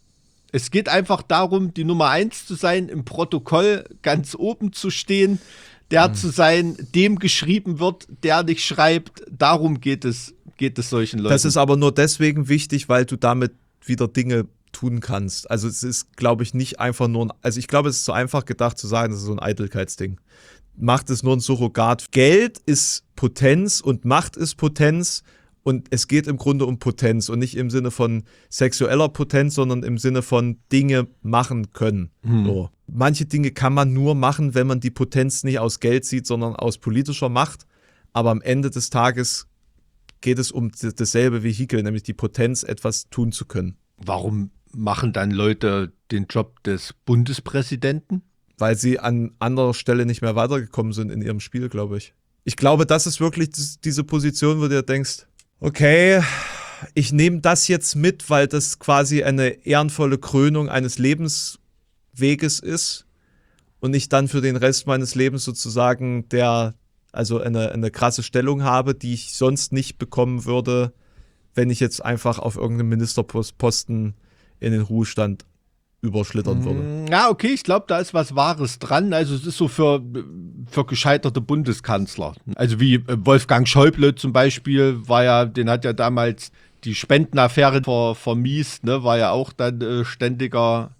Es geht einfach darum, die Nummer eins zu sein, im Protokoll ganz oben zu stehen, der zu sein, dem geschrieben wird, der nicht schreibt. Darum geht es, geht es solchen Leuten. Das ist aber nur deswegen wichtig, weil du damit wieder Dinge tun kannst. Also es ist, glaube ich, nicht einfach nur ein, also ich glaube, es ist zu einfach gedacht zu sagen, das ist so ein Eitelkeitsding. Macht es nur ein Surrogat. Geld ist Potenz und Macht ist Potenz und es geht im Grunde um Potenz und nicht im Sinne von sexueller Potenz, sondern im Sinne von Dinge machen können. Hm. So. Manche Dinge kann man nur machen, wenn man die Potenz nicht aus Geld sieht, sondern aus politischer Macht. Aber am Ende des Tages geht es um d- dasselbe Vehikel, nämlich die Potenz, etwas tun zu können. Warum machen dann Leute den Job des Bundespräsidenten? Weil sie an anderer Stelle nicht mehr weitergekommen sind in ihrem Spiel, glaube ich. Ich glaube, das ist wirklich dis- diese Position, wo du dir denkst, okay, ich nehme das jetzt mit, weil das quasi eine ehrenvolle Krönung eines Lebensweges ist und ich dann für den Rest meines Lebens sozusagen der, also eine, eine krasse Stellung habe, die ich sonst nicht bekommen würde, wenn ich jetzt einfach auf irgendeinem Ministerposten in den Ruhestand überschlittern würde. Ja, okay, ich glaube, da ist was Wahres dran. Also es ist so für, für gescheiterte Bundeskanzler. Also wie äh, Wolfgang Schäuble zum Beispiel, war ja, den hat ja damals die Spendenaffäre ver, vermiest, ne, war ja auch dann äh, ständiger,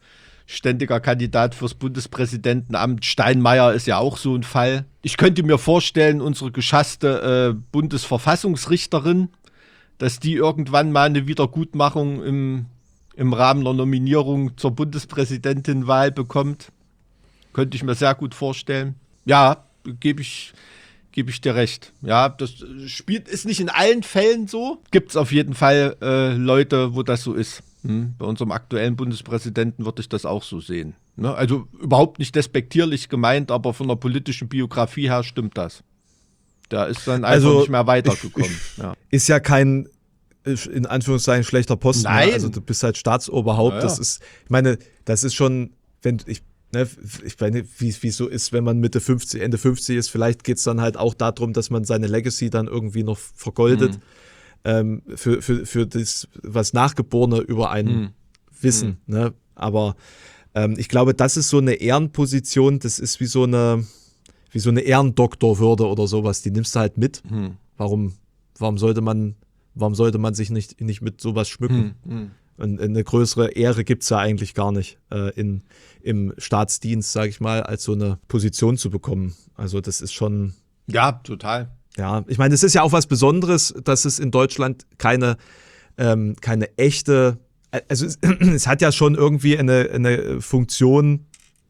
ständiger Kandidat fürs Bundespräsidentenamt. Steinmeier ist ja auch so ein Fall. Ich könnte mir vorstellen, unsere geschasste äh, Bundesverfassungsrichterin, dass die irgendwann mal eine Wiedergutmachung im, im Rahmen der Nominierung zur Bundespräsidentinwahl bekommt. Könnte ich mir sehr gut vorstellen. Ja, gebe ich, gebe ich dir recht. Ja, das spielt, ist nicht in allen Fällen so. Gibt es auf jeden Fall äh, Leute, wo das so ist. Hm? Bei unserem aktuellen Bundespräsidenten würde ich das auch so sehen. Ne? Also überhaupt nicht despektierlich gemeint, aber von der politischen Biografie her stimmt das. Da ist dann einfach also, nicht mehr weitergekommen. Ja. Ist ja kein, in Anführungszeichen, schlechter Posten. Nein. Ne? Also du bist halt Staatsoberhaupt. Ja, ja. Das ist, ich meine, das ist schon, wenn ich, ne, ich meine, wie es so ist, wenn man Mitte fünfzig, Ende fünfzig ist, vielleicht geht es dann halt auch darum, dass man seine Legacy dann irgendwie noch vergoldet. Mhm. Ähm, für, für, für das, was Nachgeborene über einen mhm. wissen. Mhm. Ne? Aber ähm, ich glaube, das ist so eine Ehrenposition, das ist wie so eine, wie so eine Ehrendoktorwürde oder sowas, die nimmst du halt mit. Mhm. Warum, warum sollte man, warum sollte man sich nicht, nicht mit sowas schmücken? Mhm. Und eine größere Ehre gibt es ja eigentlich gar nicht, äh, in, im Staatsdienst, sage ich mal, als so eine Position zu bekommen. Also das ist schon... Ja, total. Ja, ich meine, es ist ja auch was Besonderes, dass es in Deutschland keine, ähm, keine echte, also es, es hat ja schon irgendwie eine, eine Funktion,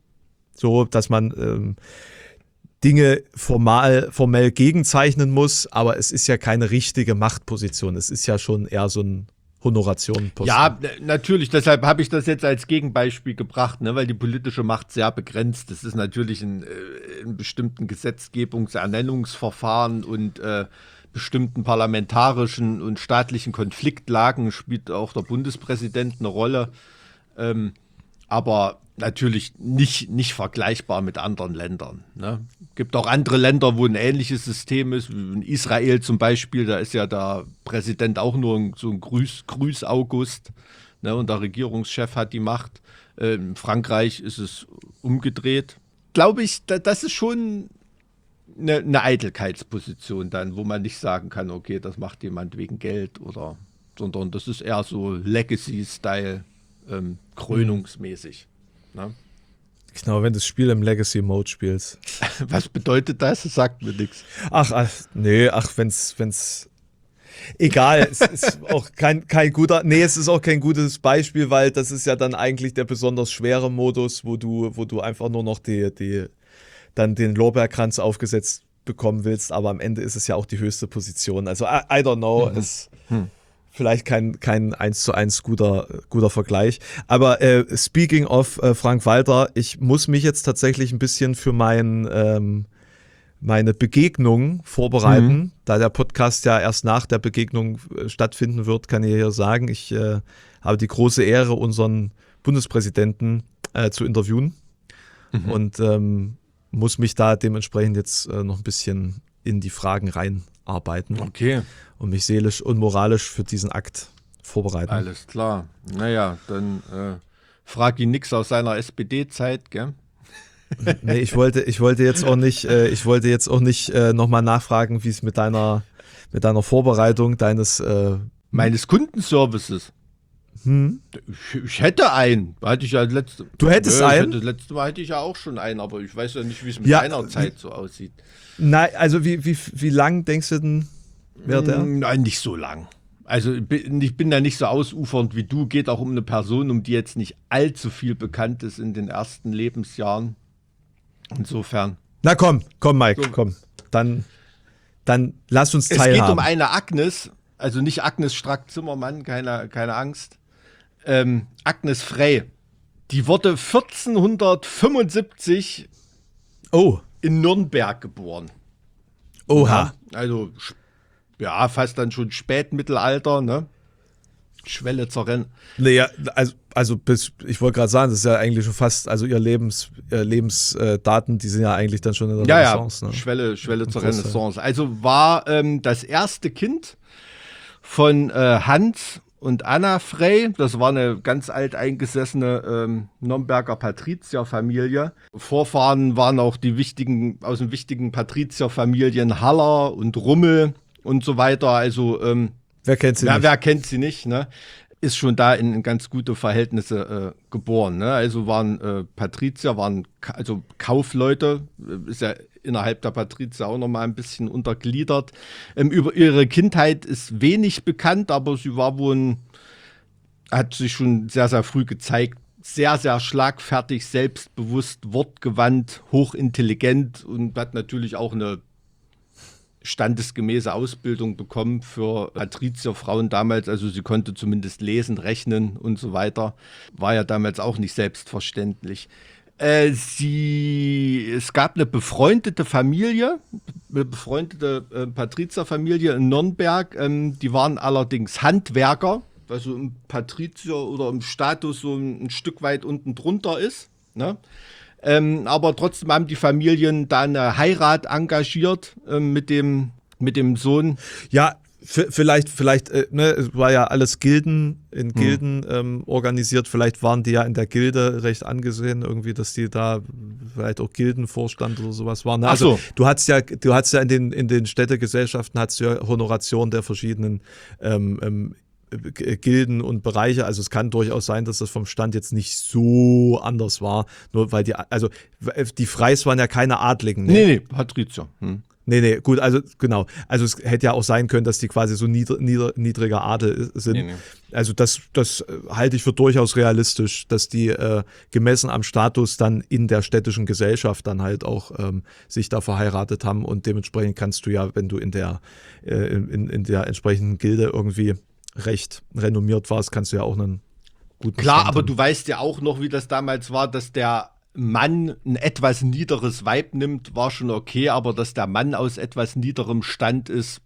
so, dass man ähm, Dinge formal, formell gegenzeichnen muss, aber es ist ja keine richtige Machtposition. Es ist ja schon eher so ein Honorationenposten. Ja, natürlich, deshalb habe ich das jetzt als Gegenbeispiel gebracht, ne, weil die politische Macht sehr begrenzt ist. Es ist natürlich in, in bestimmten Gesetzgebungsernennungsverfahren und äh, bestimmten parlamentarischen und staatlichen Konfliktlagen spielt auch der Bundespräsident eine Rolle. Ähm, aber natürlich nicht, nicht vergleichbar mit anderen Ländern. Ne? Gibt auch andere Länder, wo ein ähnliches System ist, wie in Israel zum Beispiel, da ist ja der Präsident auch nur ein, so ein Grüß, Grüß August, ne? Und der Regierungschef hat die Macht. Äh, in Frankreich ist es umgedreht. Glaube ich, da, das ist schon eine, eine Eitelkeitsposition dann, wo man nicht sagen kann, okay, das macht jemand wegen Geld oder, sondern das ist eher so Legacy-Style, ähm, krönungsmäßig. Na? Genau, wenn du das Spiel im Legacy-Mode spielst. Was bedeutet das? Das sagt mir nichts. Ach, ach, nee, ach, wenn's, wenn's, egal, es ist auch kein, kein guter, nee, es ist auch kein gutes Beispiel, weil das ist ja dann eigentlich der besonders schwere Modus, wo du, wo du einfach nur noch die, die, dann den Lorbeerkranz aufgesetzt bekommen willst, aber am Ende ist es ja auch die höchste Position. Also, I, I don't know, mhm. es hm. Vielleicht kein, kein eins zu eins guter, guter Vergleich. Aber äh, speaking of äh, Frank Walter, ich muss mich jetzt tatsächlich ein bisschen für mein, ähm, meine Begegnung vorbereiten. Mhm. Da der Podcast ja erst nach der Begegnung äh, stattfinden wird, kann ich hier sagen, ich äh, habe die große Ehre, unseren Bundespräsidenten äh, zu interviewen. Mhm. Und ähm, muss mich da dementsprechend jetzt äh, noch ein bisschen in die Fragen reinarbeiten. Okay. Und mich seelisch und moralisch für diesen Akt vorbereiten. Alles klar. Naja, dann äh, frag ihn nix aus seiner S P D-Zeit, gell? Nee, ich wollte, ich wollte jetzt auch nicht, äh, ich wollte jetzt auch nicht äh, nochmal nachfragen, wie es mit deiner, mit deiner Vorbereitung deines äh, meines Kundenservices. Hm? Ich, ich hätte einen. Hatte ich ja letzte, du hättest nö, einen? Hätte, letzte Mal hatte ich ja auch schon einen, aber ich weiß ja nicht, wie es mit ja, deiner Zeit so aussieht. Nein, also wie, wie, wie lang denkst du denn, wäre der? Nein, nicht so lang. Also ich bin da nicht so ausufernd wie du. Geht auch um eine Person, um die jetzt nicht allzu viel bekannt ist in den ersten Lebensjahren. Insofern. Na komm, komm Mike, so. komm. Dann, dann lass uns teilhaben. Es geht um eine Agnes, also nicht Agnes Strack-Zimmermann, keine, keine Angst. Ähm, Agnes Frey. Die wurde vierzehnhundertfünfundsiebzig oh. in Nürnberg geboren. Oha. Ja, also ja, fast dann schon Spätmittelalter, ne? Schwelle zur Renn. Naja, also, also bis, ich wollte gerade sagen, das ist ja eigentlich schon fast, also ihr Lebens, äh, Lebensdaten, die sind ja eigentlich dann schon in der ja, Renaissance. Ja, ne? Schwelle, Schwelle zur Renaissance. Also war ähm, das erste Kind von äh, Hans und Anna Frey. Das war eine ganz alt eingesessene ähm, Nürnberger Patrizierfamilie. Vorfahren waren auch die wichtigen, aus den wichtigen Patrizierfamilien Haller und Rummel und so weiter. Also ähm, wer kennt sie wer, nicht? Wer kennt sie nicht, ne? ist schon da in ganz gute Verhältnisse äh, geboren. Ne? Also waren äh, Patrizier, waren Ka- also Kaufleute, äh, ist ja innerhalb der Patrizier auch nochmal ein bisschen untergliedert. Ähm, über ihre Kindheit ist wenig bekannt, aber sie war wohl, ein, hat sich schon sehr, sehr früh gezeigt, sehr, sehr schlagfertig, selbstbewusst, wortgewandt, hochintelligent und hat natürlich auch eine standesgemäße Ausbildung bekommen für Patrizierfrauen damals. Also sie konnte zumindest lesen, rechnen und so weiter. War ja damals auch nicht selbstverständlich. Äh, sie, es gab eine befreundete Familie, eine befreundete äh, Patrizierfamilie in Nürnberg. Ähm, die waren allerdings Handwerker, was so im Patrizier oder im Status so ein, ein Stück weit unten drunter ist. Ne? Ähm, aber trotzdem haben die Familien da eine Heirat engagiert ähm, mit dem, mit dem Sohn. Ja, f- vielleicht, vielleicht, äh, ne, es war ja alles Gilden, in Gilden hm. ähm, organisiert. Vielleicht waren die ja in der Gilde recht angesehen, irgendwie, dass die da vielleicht auch Gildenvorstand oder sowas waren. Ne? Also Ach so. du hast ja, du hast ja in den, in den Städtegesellschaften hast du ja Honoration der verschiedenen ähm, ähm, Gilden und Bereiche, also es kann durchaus sein, dass das vom Stand jetzt nicht so anders war, nur weil die, also die Freis waren ja keine Adligen. Ne? Nee, nee, Patrizier. Hm. Nee, nee, gut, also genau, also es hätte ja auch sein können, dass die quasi so niedr- niedr- niedriger Adel sind. Nee, nee. Also das, das halte ich für durchaus realistisch, dass die äh, gemessen am Status dann in der städtischen Gesellschaft dann halt auch ähm, sich da verheiratet haben und dementsprechend kannst du ja, wenn du in der, äh, in, in der entsprechenden Gilde irgendwie recht renommiert warst, kannst du ja auch einen guten Klar, Stand aber haben. du weißt ja auch noch, wie das damals war, dass der Mann ein etwas niederes Weib nimmt, war schon okay, aber dass der Mann aus etwas niederem Stand ist,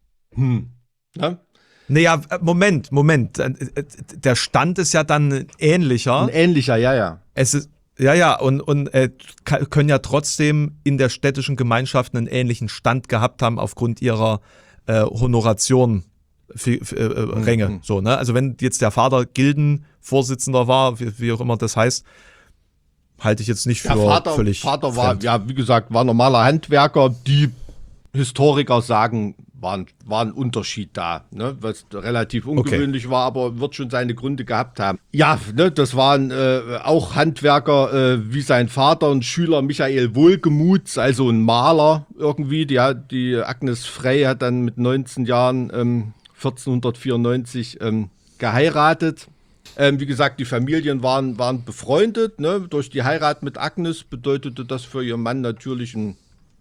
hm, ne? Naja, Moment, Moment. Der Stand ist ja dann ein ähnlicher. Ein ähnlicher, ja, ja. Es ist, ja, ja, und, und äh, können ja trotzdem in der städtischen Gemeinschaft einen ähnlichen Stand gehabt haben aufgrund ihrer äh, Honoration. Für, für, äh, Ränge, mhm. so, ne? Also wenn jetzt der Vater Gildenvorsitzender war, wie, wie auch immer das heißt, halte ich jetzt nicht für der Vater, völlig Vater war, fremd. ja, wie gesagt, war normaler Handwerker. Die Historiker sagen, war ein, war ein Unterschied da, ne? Was relativ ungewöhnlich okay. war, aber wird schon seine Gründe gehabt haben. Ja, ne, das waren äh, auch Handwerker äh, wie sein Vater und Schüler Michael Wohlgemuth, also ein Maler irgendwie. Die, die Agnes Frey hat dann mit neunzehn Jahren ähm, vierzehnhundertvierundneunzig ähm, geheiratet. Ähm, wie gesagt, die Familien waren, waren befreundet. Ne? Durch die Heirat mit Agnes bedeutete das für ihren Mann natürlich ein,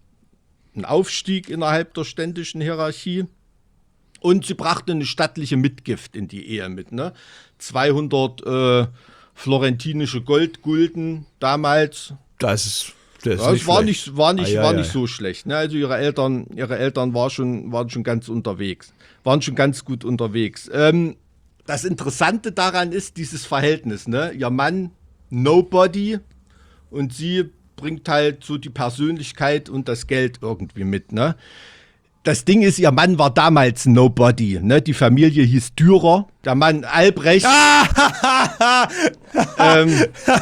ein Aufstieg innerhalb der ständischen Hierarchie. Und sie brachte eine stattliche Mitgift in die Ehe mit. Ne? zweihundert äh, florentinische Goldgulden damals. Das ist Das ja, nicht es war nicht, war nicht, ah, ja, war ja. nicht so schlecht. Ne? Also ihre Eltern, ihre Eltern war schon, waren schon ganz unterwegs. Waren schon ganz gut unterwegs. Ähm, das Interessante daran ist dieses Verhältnis. Ne? Ihr Mann, Nobody, und sie bringt halt so die Persönlichkeit und das Geld irgendwie mit. Ne? Das Ding ist, ihr Mann war damals Nobody. Ne? Die Familie hieß Dürer. Der Mann Albrecht. ähm,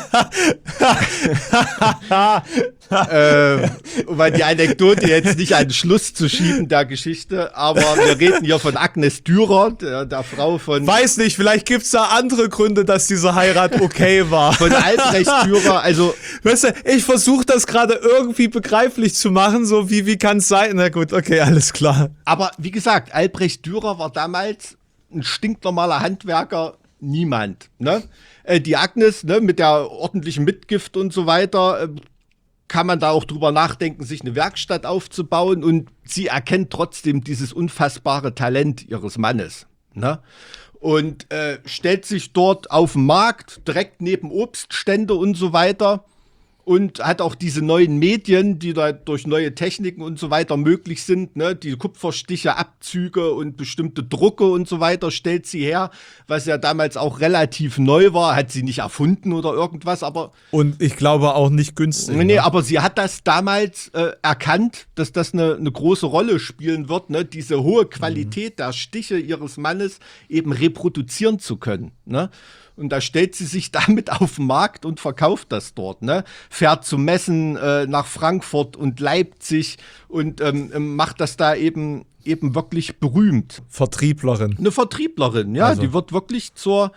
äh, um mal die Anekdote jetzt nicht an den Schluss zu schieben der Geschichte, aber wir reden hier von Agnes Dürer, der, der Frau von... Weiß nicht, vielleicht gibt es da andere Gründe, dass diese Heirat okay war. Von Albrecht Dürer, also... Weißt du, ich versuche das gerade irgendwie begreiflich zu machen, so wie, wie kann es sein? Na gut, okay, alles klar. Aber wie gesagt, Albrecht Dürer war damals ein stinknormaler Handwerker, niemand. Ne? Äh, die Agnes, ne, mit der ordentlichen Mitgift und so weiter, äh, kann man da auch drüber nachdenken, sich eine Werkstatt aufzubauen, und sie erkennt trotzdem dieses unfassbare Talent ihres Mannes. Ne? Und äh, stellt sich dort auf den Markt, direkt neben Obststände und so weiter. Und hat auch diese neuen Medien, die da durch neue Techniken und so weiter möglich sind, ne, die Kupferstiche, Abzüge und bestimmte Drucke und so weiter, stellt sie her, was ja damals auch relativ neu war, hat sie nicht erfunden oder irgendwas, aber... Und ich glaube auch nicht günstig. Nee, ne? aber sie hat das damals äh, erkannt, dass das eine, eine große Rolle spielen wird, ne, diese hohe Qualität mhm. der Stiche ihres Mannes eben reproduzieren zu können, ne? Und da stellt sie sich damit auf den Markt und verkauft das dort, ne? Fährt zu Messen äh, nach Frankfurt und Leipzig und ähm, macht das da eben eben wirklich berühmt. Vertrieblerin. Eine Vertrieblerin, ja, Also. die wird wirklich zur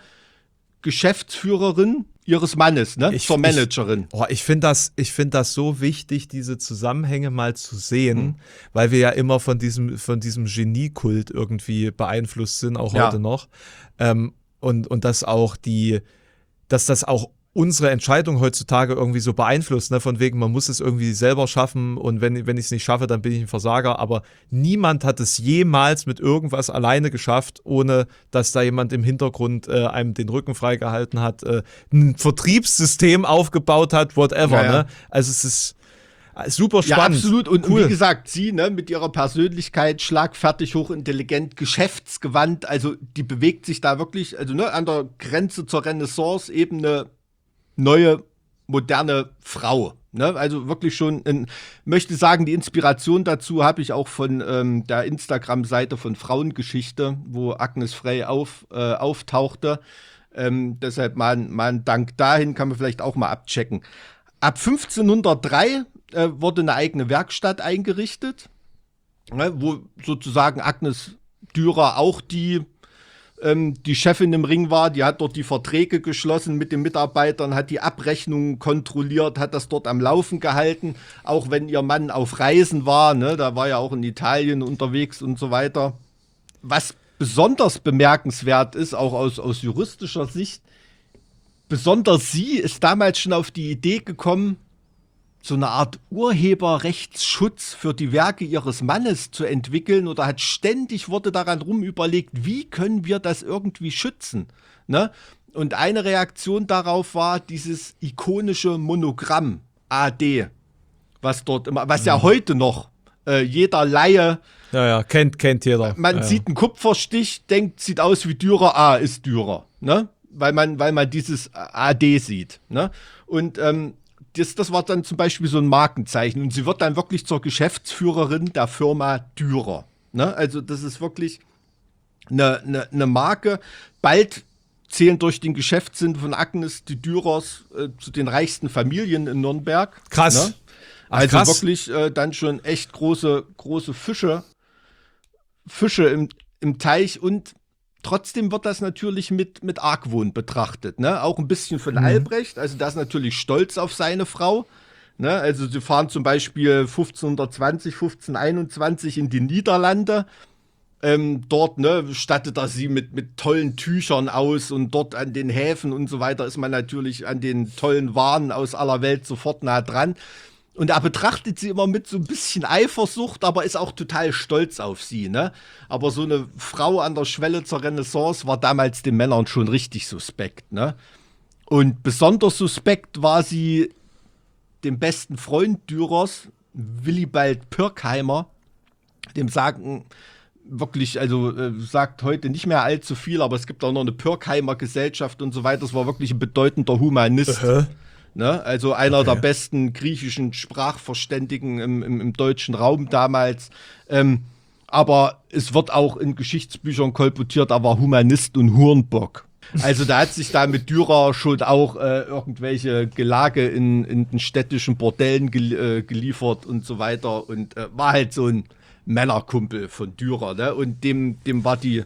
Geschäftsführerin ihres Mannes, ne? Ich- zur Managerin. Ich, oh, ich finde das, ich find das so wichtig, diese Zusammenhänge mal zu sehen, Mhm. weil wir ja immer von diesem, von diesem Geniekult irgendwie beeinflusst sind, auch Ja. heute noch. Ähm, und, und dass auch die, dass das auch unsere Entscheidung heutzutage irgendwie so beeinflusst, ne? Von wegen, man muss es irgendwie selber schaffen und wenn, wenn ich es nicht schaffe, dann bin ich ein Versager, aber niemand hat es jemals mit irgendwas alleine geschafft, ohne dass da jemand im Hintergrund äh, einem den Rücken freigehalten hat, äh, ein Vertriebssystem aufgebaut hat, whatever, Ja, ja. ne? Also es ist äh, super Ja, spannend. absolut. Und, cool. und wie gesagt, sie ne, mit ihrer Persönlichkeit, schlagfertig, hochintelligent, geschäftsgewandt, also die bewegt sich da wirklich, also ne, an der Grenze zur Renaissance eben eine neue, moderne Frau. Ne? Also wirklich schon, ein, möchte sagen, die Inspiration dazu habe ich auch von ähm, der Instagram-Seite von Frauengeschichte, wo Agnes Frey auf, äh, auftauchte. Ähm, deshalb mal, mal ein Dank dahin, kann man vielleicht auch mal abchecken. Ab fünfzehnhundertdrei äh, wurde eine eigene Werkstatt eingerichtet, ne, wo sozusagen Agnes Dürer auch die, ähm, die Chefin im Ring war. Die hat dort die Verträge geschlossen mit den Mitarbeitern, hat die Abrechnungen kontrolliert, hat das dort am Laufen gehalten, auch wenn ihr Mann auf Reisen war. Ne, da war ja auch in Italien unterwegs und so weiter. Was besonders bemerkenswert ist, auch aus, aus juristischer Sicht, besonders sie ist damals schon auf die Idee gekommen, so eine Art Urheberrechtsschutz für die Werke ihres Mannes zu entwickeln oder hat ständig, wurde daran rum überlegt, wie können wir das irgendwie schützen, ne? Und eine Reaktion darauf war dieses ikonische Monogramm A D, was dort immer, was ja heute noch äh, jeder Laie, Ja, ja, kennt, kennt jeder. man ja. sieht einen Kupferstich, denkt, sieht aus wie Dürer, A ist Dürer, ne? Weil man, weil man dieses A D sieht, ne? Und ähm, das, das war dann zum Beispiel so ein Markenzeichen. Und sie wird dann wirklich zur Geschäftsführerin der Firma Dürer, ne? Also das ist wirklich eine, eine, eine Marke. Bald zählen durch den Geschäftssinn von Agnes die Dürers äh, zu den reichsten Familien in Nürnberg. Krass. Ne? Ach, Also krass. wirklich äh, dann schon echt große, große Fische, Fische im, im Teich und trotzdem wird das natürlich mit, mit Argwohn betrachtet, ne? Auch ein bisschen von Albrecht, also der ist natürlich stolz auf seine Frau, ne? Also sie fahren zum Beispiel fünfzehnhundertzwanzig, fünfzehnhunderteinundzwanzig in die Niederlande, ähm, dort ne, stattet er sie mit, mit tollen Tüchern aus und dort an den Häfen und so weiter ist man natürlich an den tollen Waren aus aller Welt sofort nah dran. Und er betrachtet sie immer mit so ein bisschen Eifersucht, aber ist auch total stolz auf sie, ne? Aber so eine Frau an der Schwelle zur Renaissance war damals den Männern schon richtig suspekt, ne? Und besonders suspekt war sie dem besten Freund Dürers, Willibald Pirkheimer, dem sagen wirklich, also äh, sagt heute nicht mehr allzu viel, aber es gibt auch noch eine Pirkheimer Gesellschaft und so weiter. Das war wirklich ein bedeutender Humanist. Äh. Ne? Also einer Okay. der besten griechischen Sprachverständigen im, im, im deutschen Raum damals. Ähm, aber es wird auch in Geschichtsbüchern kolportiert, er war Humanist und Hurenbock. Also da hat sich da mit Dürer schon auch äh, irgendwelche Gelage in, in den städtischen Bordellen gel äh, geliefert und so weiter. Und äh, war halt so ein Männerkumpel von Dürer. Ne? Und dem, dem war die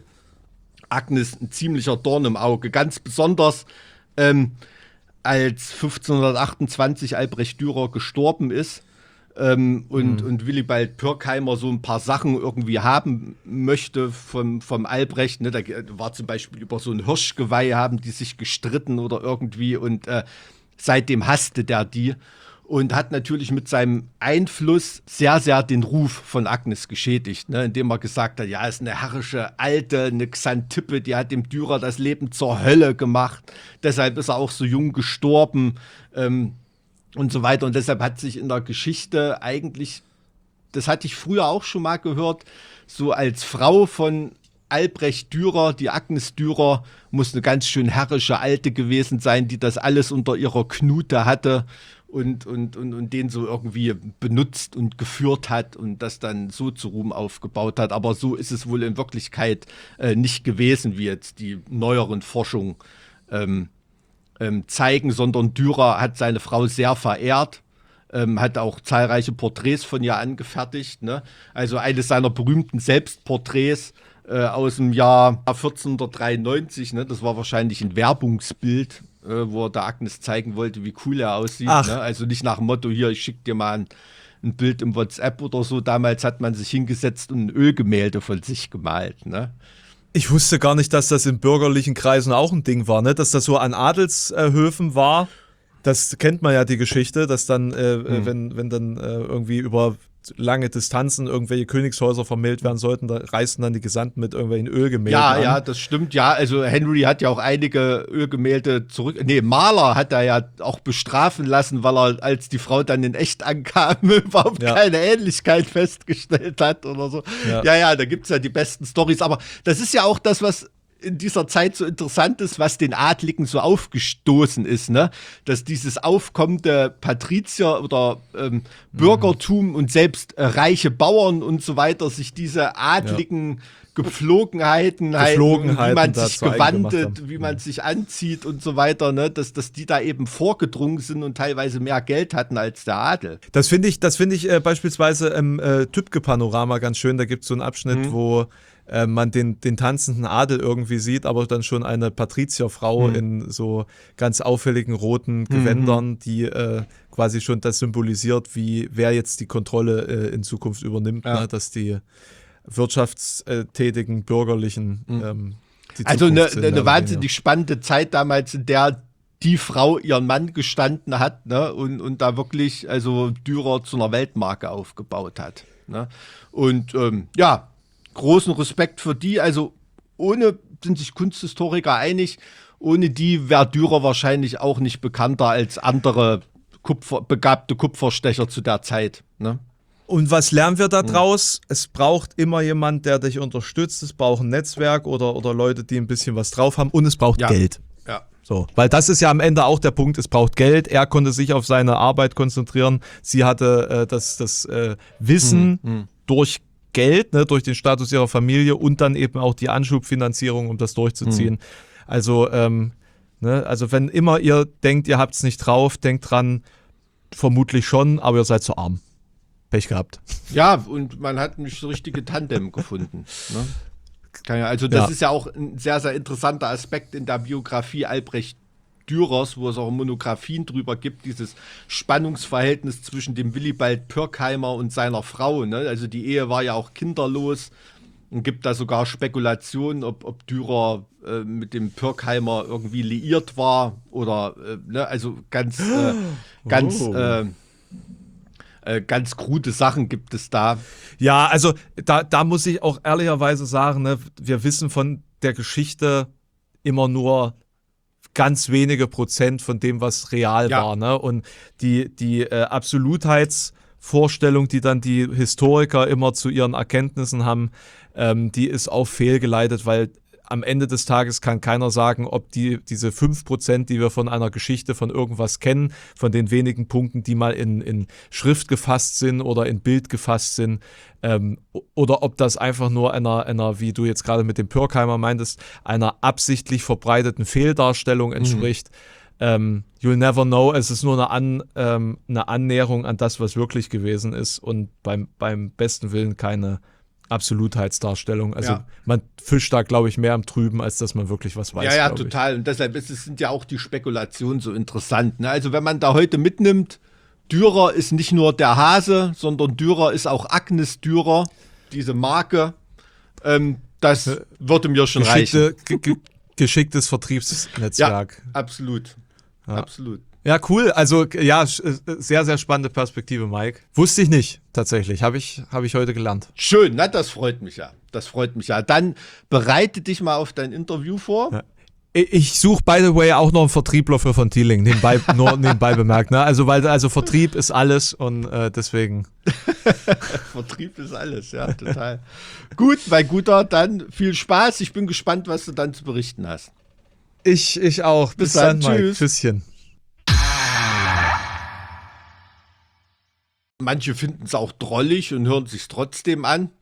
Agnes ein ziemlicher Dorn im Auge. Ganz besonders ähm, als fünfzehnhundertachtundzwanzig Albrecht Dürer gestorben ist ähm, und, Mhm. und Willibald Pirkheimer so ein paar Sachen irgendwie haben möchte vom, vom Albrecht. Ne? Da war zum Beispiel über so ein Hirschgeweih, haben die sich gestritten oder irgendwie und äh, seitdem hasste der die und hat natürlich mit seinem Einfluss sehr, sehr den Ruf von Agnes geschädigt, ne? Indem er gesagt hat, ja, ist eine herrische Alte, eine Xantippe, die hat dem Dürer das Leben zur Hölle gemacht, deshalb ist er auch so jung gestorben ähm, und so weiter und deshalb hat sich in der Geschichte eigentlich, das hatte ich früher auch schon mal gehört, so als Frau von Albrecht Dürer, die Agnes Dürer, muss eine ganz schön herrische Alte gewesen sein, die das alles unter ihrer Knute hatte und, und, und, und den so irgendwie benutzt und geführt hat und das dann so zu Ruhm aufgebaut hat. Aber so ist es wohl in Wirklichkeit äh, nicht gewesen, wie jetzt die neueren Forschungen ähm, ähm, zeigen, sondern Dürer hat seine Frau sehr verehrt. ähm, hat auch zahlreiche Porträts von ihr angefertigt. Ne? Also eines seiner berühmten Selbstporträts äh, aus dem Jahr vierzehnhundertdreiundneunzig. Ne? Das war wahrscheinlich ein Werbungsbild, äh, wo er der Agnes zeigen wollte, wie cool er aussieht. Ne? Also nicht nach dem Motto, hier, ich schicke dir mal ein, ein Bild im WhatsApp oder so. Damals hat man sich hingesetzt und ein Ölgemälde von sich gemalt. Ne? Ich wusste gar nicht, dass das in bürgerlichen Kreisen auch ein Ding war, ne? Dass das so an Adelshöfen war. Das kennt man ja, die Geschichte, dass dann, äh, mhm. wenn, wenn dann äh, irgendwie über lange Distanzen irgendwelche Königshäuser vermählt werden sollten, da reisten dann die Gesandten mit irgendwelchen Ölgemälden Ja, an. ja, das stimmt, ja. Also Henry hat ja auch einige Ölgemälde zurück. Nee, Maler hat er ja auch bestrafen lassen, weil er, als die Frau dann in echt ankam, überhaupt ja. keine Ähnlichkeit festgestellt hat oder so. Ja, ja, ja, da gibt's ja die besten Storys. Aber das ist ja auch das, was in dieser Zeit so interessant ist, was den Adligen so aufgestoßen ist, ne? Dass dieses aufkommende Patrizier- oder ähm, Bürgertum mhm. und selbst äh, reiche Bauern und so weiter sich diese adligen ja. Gepflogenheiten, Gepflogenheiten halt, wie man sich gewandet, wie man sich anzieht und so weiter, ne? dass, dass die da eben vorgedrungen sind und teilweise mehr Geld hatten als der Adel. Das finde ich, das finde ich äh, beispielsweise im äh, Tübke-Panorama ganz schön. Da gibt es so einen Abschnitt, mhm. wo äh, man den, den tanzenden Adel irgendwie sieht, aber dann schon eine Patrizierfrau mhm. in so ganz auffälligen roten Gewändern, mhm. die äh, quasi schon das symbolisiert, wie wer jetzt die Kontrolle äh, in Zukunft übernimmt, ja. ne? Dass die wirtschaftstätigen Bürgerlichen mhm. ähm, die also eine, sind, eine wahnsinnig spannende Zeit damals, in der die Frau ihren Mann gestanden hat, ne, und, und da wirklich also Dürer zu einer Weltmarke aufgebaut hat. Ne? Und ähm, ja, großen Respekt für die. Also ohne, sind sich Kunsthistoriker einig, ohne die wäre Dürer wahrscheinlich auch nicht bekannter als andere Kupfer, begabte Kupferstecher zu der Zeit. Ne? Und was lernen wir da draus? Mhm. Es braucht immer jemand, der dich unterstützt. Es braucht ein Netzwerk oder, oder Leute, die ein bisschen was drauf haben. Und es braucht ja. Geld. Ja. So, weil das ist ja am Ende auch der Punkt, es braucht Geld. Er konnte sich auf seine Arbeit konzentrieren. Sie hatte äh, das, das äh, Wissen mhm. durch Geld, ne, durch den Status ihrer Familie und dann eben auch die Anschubfinanzierung, um das durchzuziehen. Mhm. Also, ähm, ne, also wenn immer ihr denkt, ihr habt es nicht drauf, denkt dran, vermutlich schon, aber ihr seid zu arm. Pech gehabt. Ja, und man hat nicht so richtige Tandem gefunden. Ne? Also das ja. ist ja auch ein sehr, sehr interessanter Aspekt in der Biografie Albrecht Dürers, wo es auch Monographien drüber gibt, dieses Spannungsverhältnis zwischen dem Willibald Pirkheimer und seiner Frau. Ne? Also die Ehe war ja auch kinderlos und gibt da sogar Spekulationen, ob, ob Dürer äh, mit dem Pirkheimer irgendwie liiert war oder, äh, ne? also ganz, äh, ganz... Oh. Äh, Äh, ganz krude Sachen gibt es da. Ja, also da, da muss ich auch ehrlicherweise sagen, ne, wir wissen von der Geschichte immer nur ganz wenige Prozent von dem, was real ja. war. Ne? Und die, die äh, Absolutheitsvorstellung, die dann die Historiker immer zu ihren Erkenntnissen haben, ähm, die ist auch fehlgeleitet, weil am Ende des Tages kann keiner sagen, ob die, diese fünf Prozent, die wir von einer Geschichte, von irgendwas kennen, von den wenigen Punkten, die mal in, in Schrift gefasst sind oder in Bild gefasst sind, ähm, oder ob das einfach nur einer, einer, wie du jetzt gerade mit dem Pirkheimer meintest, einer absichtlich verbreiteten Fehldarstellung entspricht. Mhm. Ähm, you'll never know. Es ist nur eine, An, ähm, eine Annäherung an das, was wirklich gewesen ist und beim, beim besten Willen keine Absolutheitsdarstellung. Also ja. man fischt da, glaube ich, mehr im Trüben, als dass man wirklich was weiß. Ja, ja, total. Ich. Und deshalb ist, es sind ja auch die Spekulationen so interessant. Ne? Also wenn man da heute mitnimmt, Dürer ist nicht nur der Hase, sondern Dürer ist auch Agnes Dürer, diese Marke. Ähm, das äh, würde mir schon Geschickte, reichen. Ge- geschicktes Vertriebsnetzwerk. Ja, absolut. Ja. Absolut. Ja, cool. Also ja, sehr, sehr spannende Perspektive, Mike. Wusste ich nicht, tatsächlich. Habe ich, hab ich heute gelernt. Schön, na, das freut mich ja. Das freut mich ja. Dann bereite dich mal auf dein Interview vor. Ja. Ich suche, by the way, auch noch einen Vertriebler für von Thieling, nebenbei, nur nebenbei bemerkt. Ne? Also, weil, also Vertrieb ist alles und äh, deswegen. Vertrieb ist alles, ja, total. Gut, mein Guter, dann viel Spaß. Ich bin gespannt, was du dann zu berichten hast. Ich, ich auch. Bis, Bis dann, dann Mike. Tschüsschen. Manche finden es auch drollig und hören sich trotzdem an.